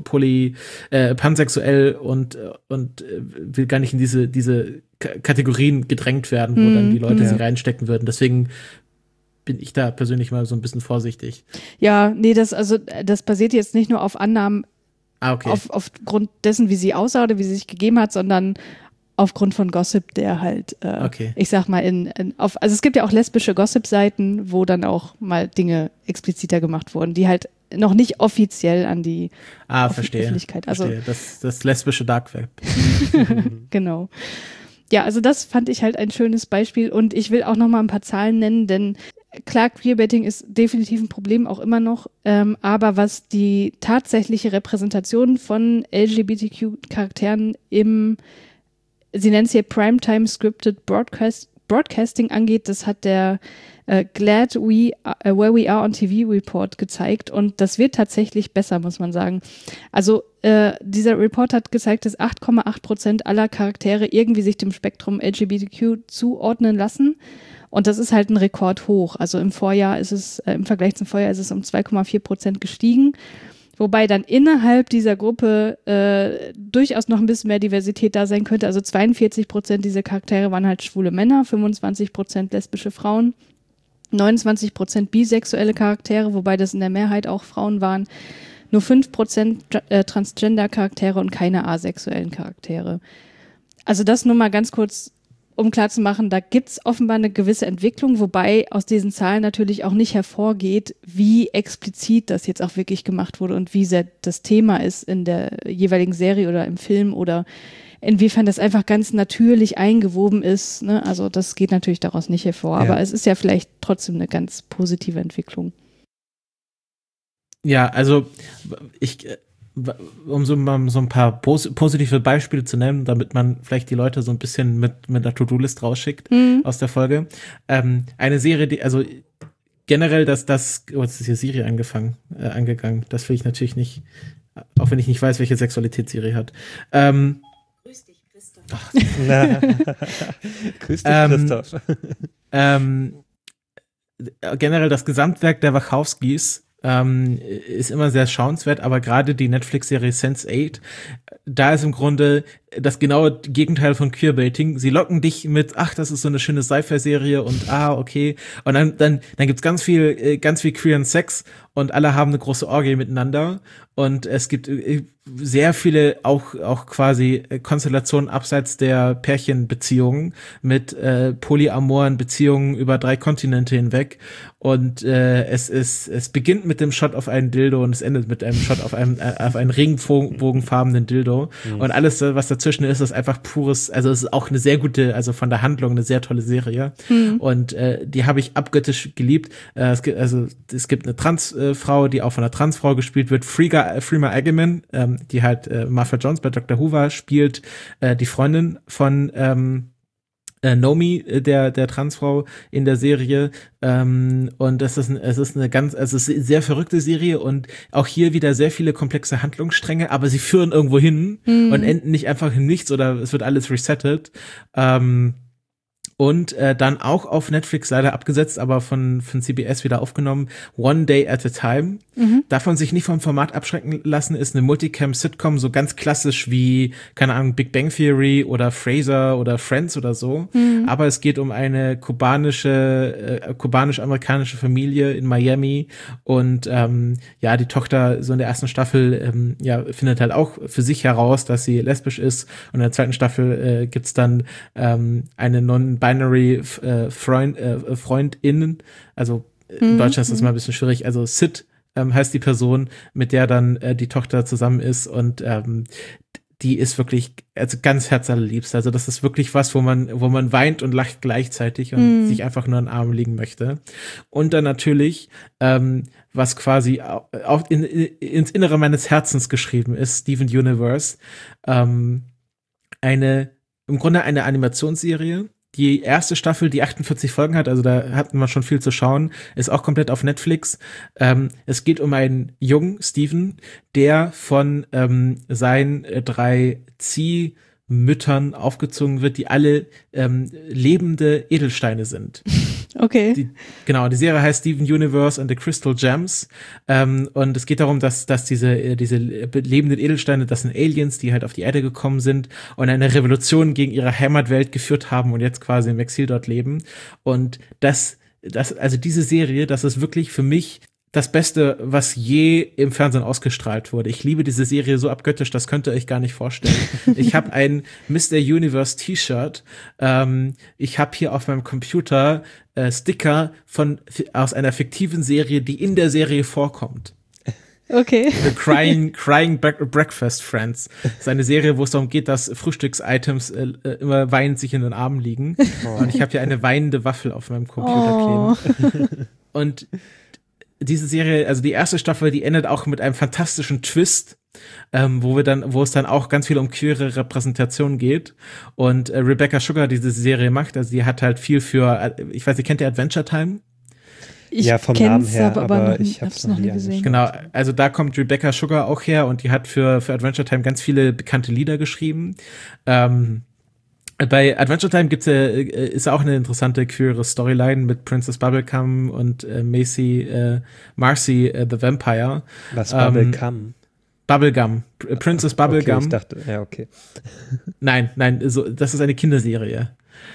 pansexuell und will gar nicht in diese Kategorien gedrängt werden, wo dann die Leute sie reinstecken würden. Deswegen bin ich da persönlich mal so ein bisschen vorsichtig. Ja, nee, das basiert jetzt nicht nur auf Annahmen Okay. aufgrund dessen, wie sie aussah oder wie sie sich gegeben hat, sondern aufgrund von Gossip, der halt, Okay. ich sag mal, also es gibt ja auch lesbische Gossip-Seiten, wo dann auch mal Dinge expliziter gemacht wurden, die halt noch nicht offiziell an die Verstehe. Öffentlichkeit. Also Verstehe. Das lesbische Dark Web. genau. Ja, also das fand ich halt ein schönes Beispiel und ich will auch noch mal ein paar Zahlen nennen, denn klar, Queerbaiting ist definitiv ein Problem, auch immer noch, aber was die tatsächliche Repräsentation von LGBTQ-Charakteren sie nennt es hier Primetime Scripted Broadcasting angeht, das hat der Glad Where We Are on TV Report gezeigt und das wird tatsächlich besser, muss man sagen. Also dieser Report hat gezeigt, dass 8,8% aller Charaktere irgendwie sich dem Spektrum LGBTQ zuordnen lassen und das ist halt ein Rekord hoch. Also im Vergleich zum Vorjahr ist es um 2,4% gestiegen. Wobei dann innerhalb dieser Gruppe durchaus noch ein bisschen mehr Diversität da sein könnte. Also 42% dieser Charaktere waren halt schwule Männer, 25% lesbische Frauen, 29% bisexuelle Charaktere, wobei das in der Mehrheit auch Frauen waren, nur 5% Transgender-Charaktere und keine asexuellen Charaktere. Also das nur mal ganz kurz, um klarzumachen, da gibt es offenbar eine gewisse Entwicklung, wobei aus diesen Zahlen natürlich auch nicht hervorgeht, wie explizit das jetzt auch wirklich gemacht wurde und wie sehr das Thema ist in der jeweiligen Serie oder im Film oder inwiefern das einfach ganz natürlich eingewoben ist. Ne? Also das geht natürlich daraus nicht hervor, aber es ist ja vielleicht trotzdem eine ganz positive Entwicklung. Ja, also um so ein paar positive Beispiele zu nennen, damit man vielleicht die Leute so ein bisschen mit einer To-Do-List rausschickt aus der Folge. Eine Serie, die, also generell, jetzt ist hier Siri angegangen. Das will ich natürlich nicht Auch wenn ich nicht weiß, welche Sexualität Siri hat. Grüß dich, Christoph. Grüß dich, Christoph. Generell das Gesamtwerk der Wachowskis ist immer sehr schauenswert, aber gerade die Netflix-Serie Sense8, da ist im Grunde das genaue Gegenteil von Queerbaiting. Sie locken dich mit, ach, das ist so eine schöne Sci-Fi-Serie und okay. Und dann gibt's ganz viel queeren Sex und alle haben eine große Orgie miteinander. Und es gibt sehr viele auch quasi Konstellationen abseits der Pärchenbeziehungen mit polyamoren Beziehungen über 3 Kontinente hinweg. Und es beginnt mit dem Shot auf einen Dildo und es endet mit einem Shot auf einen regenbogenfarbenen Dildo. Mhm. Und alles, was dazwischen ist einfach pures, also es ist auch eine sehr gute, also von der Handlung eine sehr tolle Serie. Mhm. Und die habe ich abgöttisch geliebt. Es gibt eine Transfrau, die auch von einer Transfrau gespielt wird, Freema Agyeman, die halt Martha Jones bei Dr. Who war, spielt die Freundin von Nomi, der Transfrau in der Serie, und es ist eine sehr verrückte Serie und auch hier wieder sehr viele komplexe Handlungsstränge, aber sie führen irgendwo hin und enden nicht einfach in nichts oder es wird alles resettet. Und dann auch auf Netflix leider abgesetzt, aber von CBS wieder aufgenommen, One Day at a Time. Mhm. Darf man sich nicht vom Format abschrecken lassen, ist eine Multicam-Sitcom, so ganz klassisch wie, keine Ahnung, Big Bang Theory oder Frasier oder Friends oder so. Mhm. Aber es geht um eine kubanisch-amerikanische Familie in Miami und die Tochter so in der ersten Staffel findet halt auch für sich heraus, dass sie lesbisch ist und in der zweiten Staffel gibt's dann eine Non-Binary Freundinnen, also in Deutschland ist das mal ein bisschen schwierig, also Sid heißt die Person, mit der dann die Tochter zusammen ist und die ist wirklich also ganz herzallerliebst. Also das ist wirklich was, wo man weint und lacht gleichzeitig und sich einfach nur in den Arm liegen möchte. Und dann natürlich, was quasi auch ins Innere meines Herzens geschrieben ist, Steven Universe, im Grunde eine Animationsserie. Die erste Staffel, die 48 Folgen hat, also da hatten wir schon viel zu schauen, ist auch komplett auf Netflix. Es geht um einen jungen Steven, der von seinen 3 Ziehmüttern aufgezogen wird, die alle lebende Edelsteine sind. Okay. Die Serie heißt Steven Universe and the Crystal Gems. Und es geht darum, dass diese lebenden Edelsteine, das sind Aliens, die halt auf die Erde gekommen sind und eine Revolution gegen ihre Heimatwelt geführt haben und jetzt quasi im Exil dort leben. Und also diese Serie, das ist wirklich für mich das Beste, was je im Fernsehen ausgestrahlt wurde. Ich liebe diese Serie so abgöttisch, das könnt ihr euch gar nicht vorstellen. Ich habe ein Mr. Universe T-Shirt. Ich habe hier auf meinem Computer Sticker aus einer fiktiven Serie, die in der Serie vorkommt. Okay. The Crying Breakfast Friends. Das ist eine Serie, wo es darum geht, dass Frühstücksitems immer weinend sich in den Armen liegen. Oh. Und ich habe hier eine weinende Waffel auf meinem Computer kleben. Und diese Serie, also die erste Staffel, die endet auch mit einem fantastischen Twist, wo es dann auch ganz viel um queere Repräsentation geht. Und Rebecca Sugar diese Serie macht, also die hat halt viel für, ich weiß nicht, kennt ihr Adventure Time? Ja, vom Namen her, aber ich habe es noch nie gesehen. Genau, also da kommt Rebecca Sugar auch her und die hat für Adventure Time ganz viele bekannte Lieder geschrieben. Bei Adventure Time ist auch eine interessante queere Storyline mit Princess Bubblegum und Marcy the Vampire. Was Bubblegum? Bubblegum. Princess Bubblegum. Okay, ich dachte, ja, okay. Nein, das ist eine Kinderserie.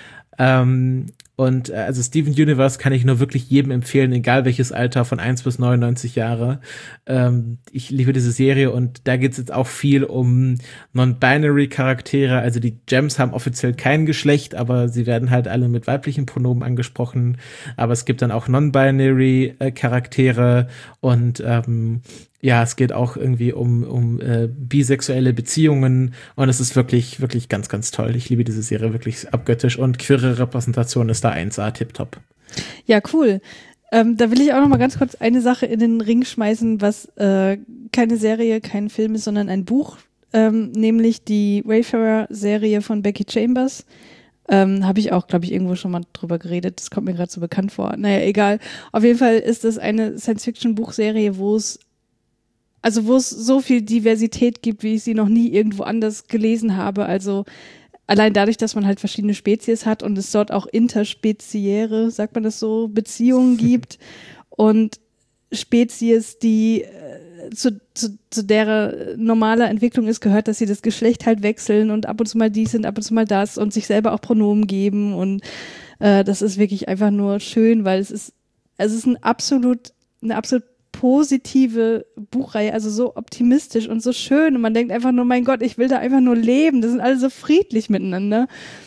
Und also Steven Universe kann ich nur wirklich jedem empfehlen, egal welches Alter, von 1 bis 99 Jahre. Ich liebe diese Serie und da geht es jetzt auch viel um Non-Binary-Charaktere. Also die Gems haben offiziell kein Geschlecht, aber sie werden halt alle mit weiblichen Pronomen angesprochen. Aber es gibt dann auch Non-Binary-Charaktere und es geht auch irgendwie um bisexuelle Beziehungen und es ist wirklich, wirklich ganz, ganz toll. Ich liebe diese Serie wirklich abgöttisch und queere Repräsentation ist da 1A tipptopp. Ja, cool. Da will ich auch noch mal ganz kurz eine Sache in den Ring schmeißen, was keine Serie, kein Film ist, sondern ein Buch, nämlich die Wayfarer-Serie von Becky Chambers. Habe ich auch, glaube ich, irgendwo schon mal drüber geredet. Das kommt mir gerade so bekannt vor. Naja, egal. Auf jeden Fall ist das eine Science-Fiction-Buchserie, wo es also wo es so viel Diversität gibt, wie ich sie noch nie irgendwo anders gelesen habe. Also allein dadurch, dass man halt verschiedene Spezies hat und es dort auch interspeziäre, sagt man das so, Beziehungen gibt und Spezies, die zu deren normaler Entwicklung ist, gehört, dass sie das Geschlecht halt wechseln und ab und zu mal dies und ab und zu mal das und sich selber auch Pronomen geben und das ist wirklich einfach nur schön, weil es ist eine absolut positive Buchreihe, also so optimistisch und so schön und man denkt einfach nur, mein Gott, ich will da einfach nur leben, das sind alle so friedlich miteinander.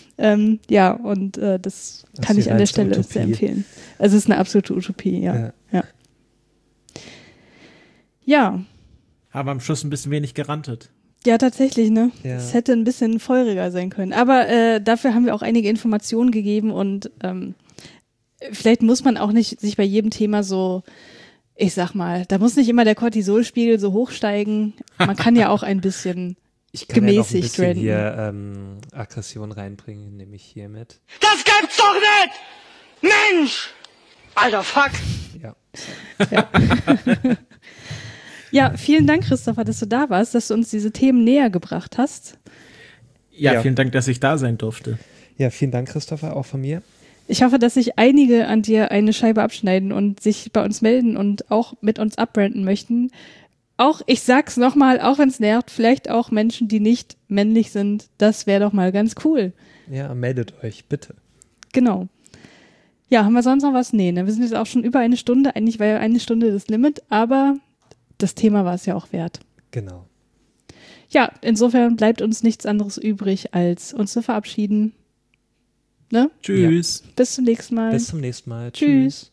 Das kann ich an der Stelle sehr empfehlen. Also es ist eine absolute Utopie, ja. Ja. Aber am Schluss ein bisschen wenig gerantet. Ja, tatsächlich, ne? Ja. Es hätte ein bisschen feuriger sein können. Aber dafür haben wir auch einige Informationen gegeben und vielleicht muss man auch nicht sich bei jedem Thema so, ich sag mal, da muss nicht immer der Cortisolspiegel so hochsteigen. Man kann ja auch ein bisschen gemäßigt reden. Ich kann ja noch ein bisschen hier Aggression reinbringen, nehme ich hier mit. Das gibt's doch nicht! Mensch! Alter, fuck! Ja. Ja, vielen Dank, Christopher, dass du da warst, dass du uns diese Themen näher gebracht hast. Ja, vielen Dank, dass ich da sein durfte. Ja, vielen Dank, Christopher, auch von mir. Ich hoffe, dass sich einige an dir eine Scheibe abschneiden und sich bei uns melden und auch mit uns abbranden möchten. Auch, ich sag's nochmal, auch wenn es nervt, vielleicht auch Menschen, die nicht männlich sind. Das wäre doch mal ganz cool. Ja, meldet euch, bitte. Genau. Ja, haben wir sonst noch was? Nee, ne? Wir sind jetzt auch schon über eine Stunde. Eigentlich war ja eine Stunde das Limit, aber das Thema war es ja auch wert. Genau. Ja, insofern bleibt uns nichts anderes übrig, als uns zu verabschieden. Ne? Tschüss. Bis zum nächsten Mal. Bis zum nächsten Mal. Tschüss.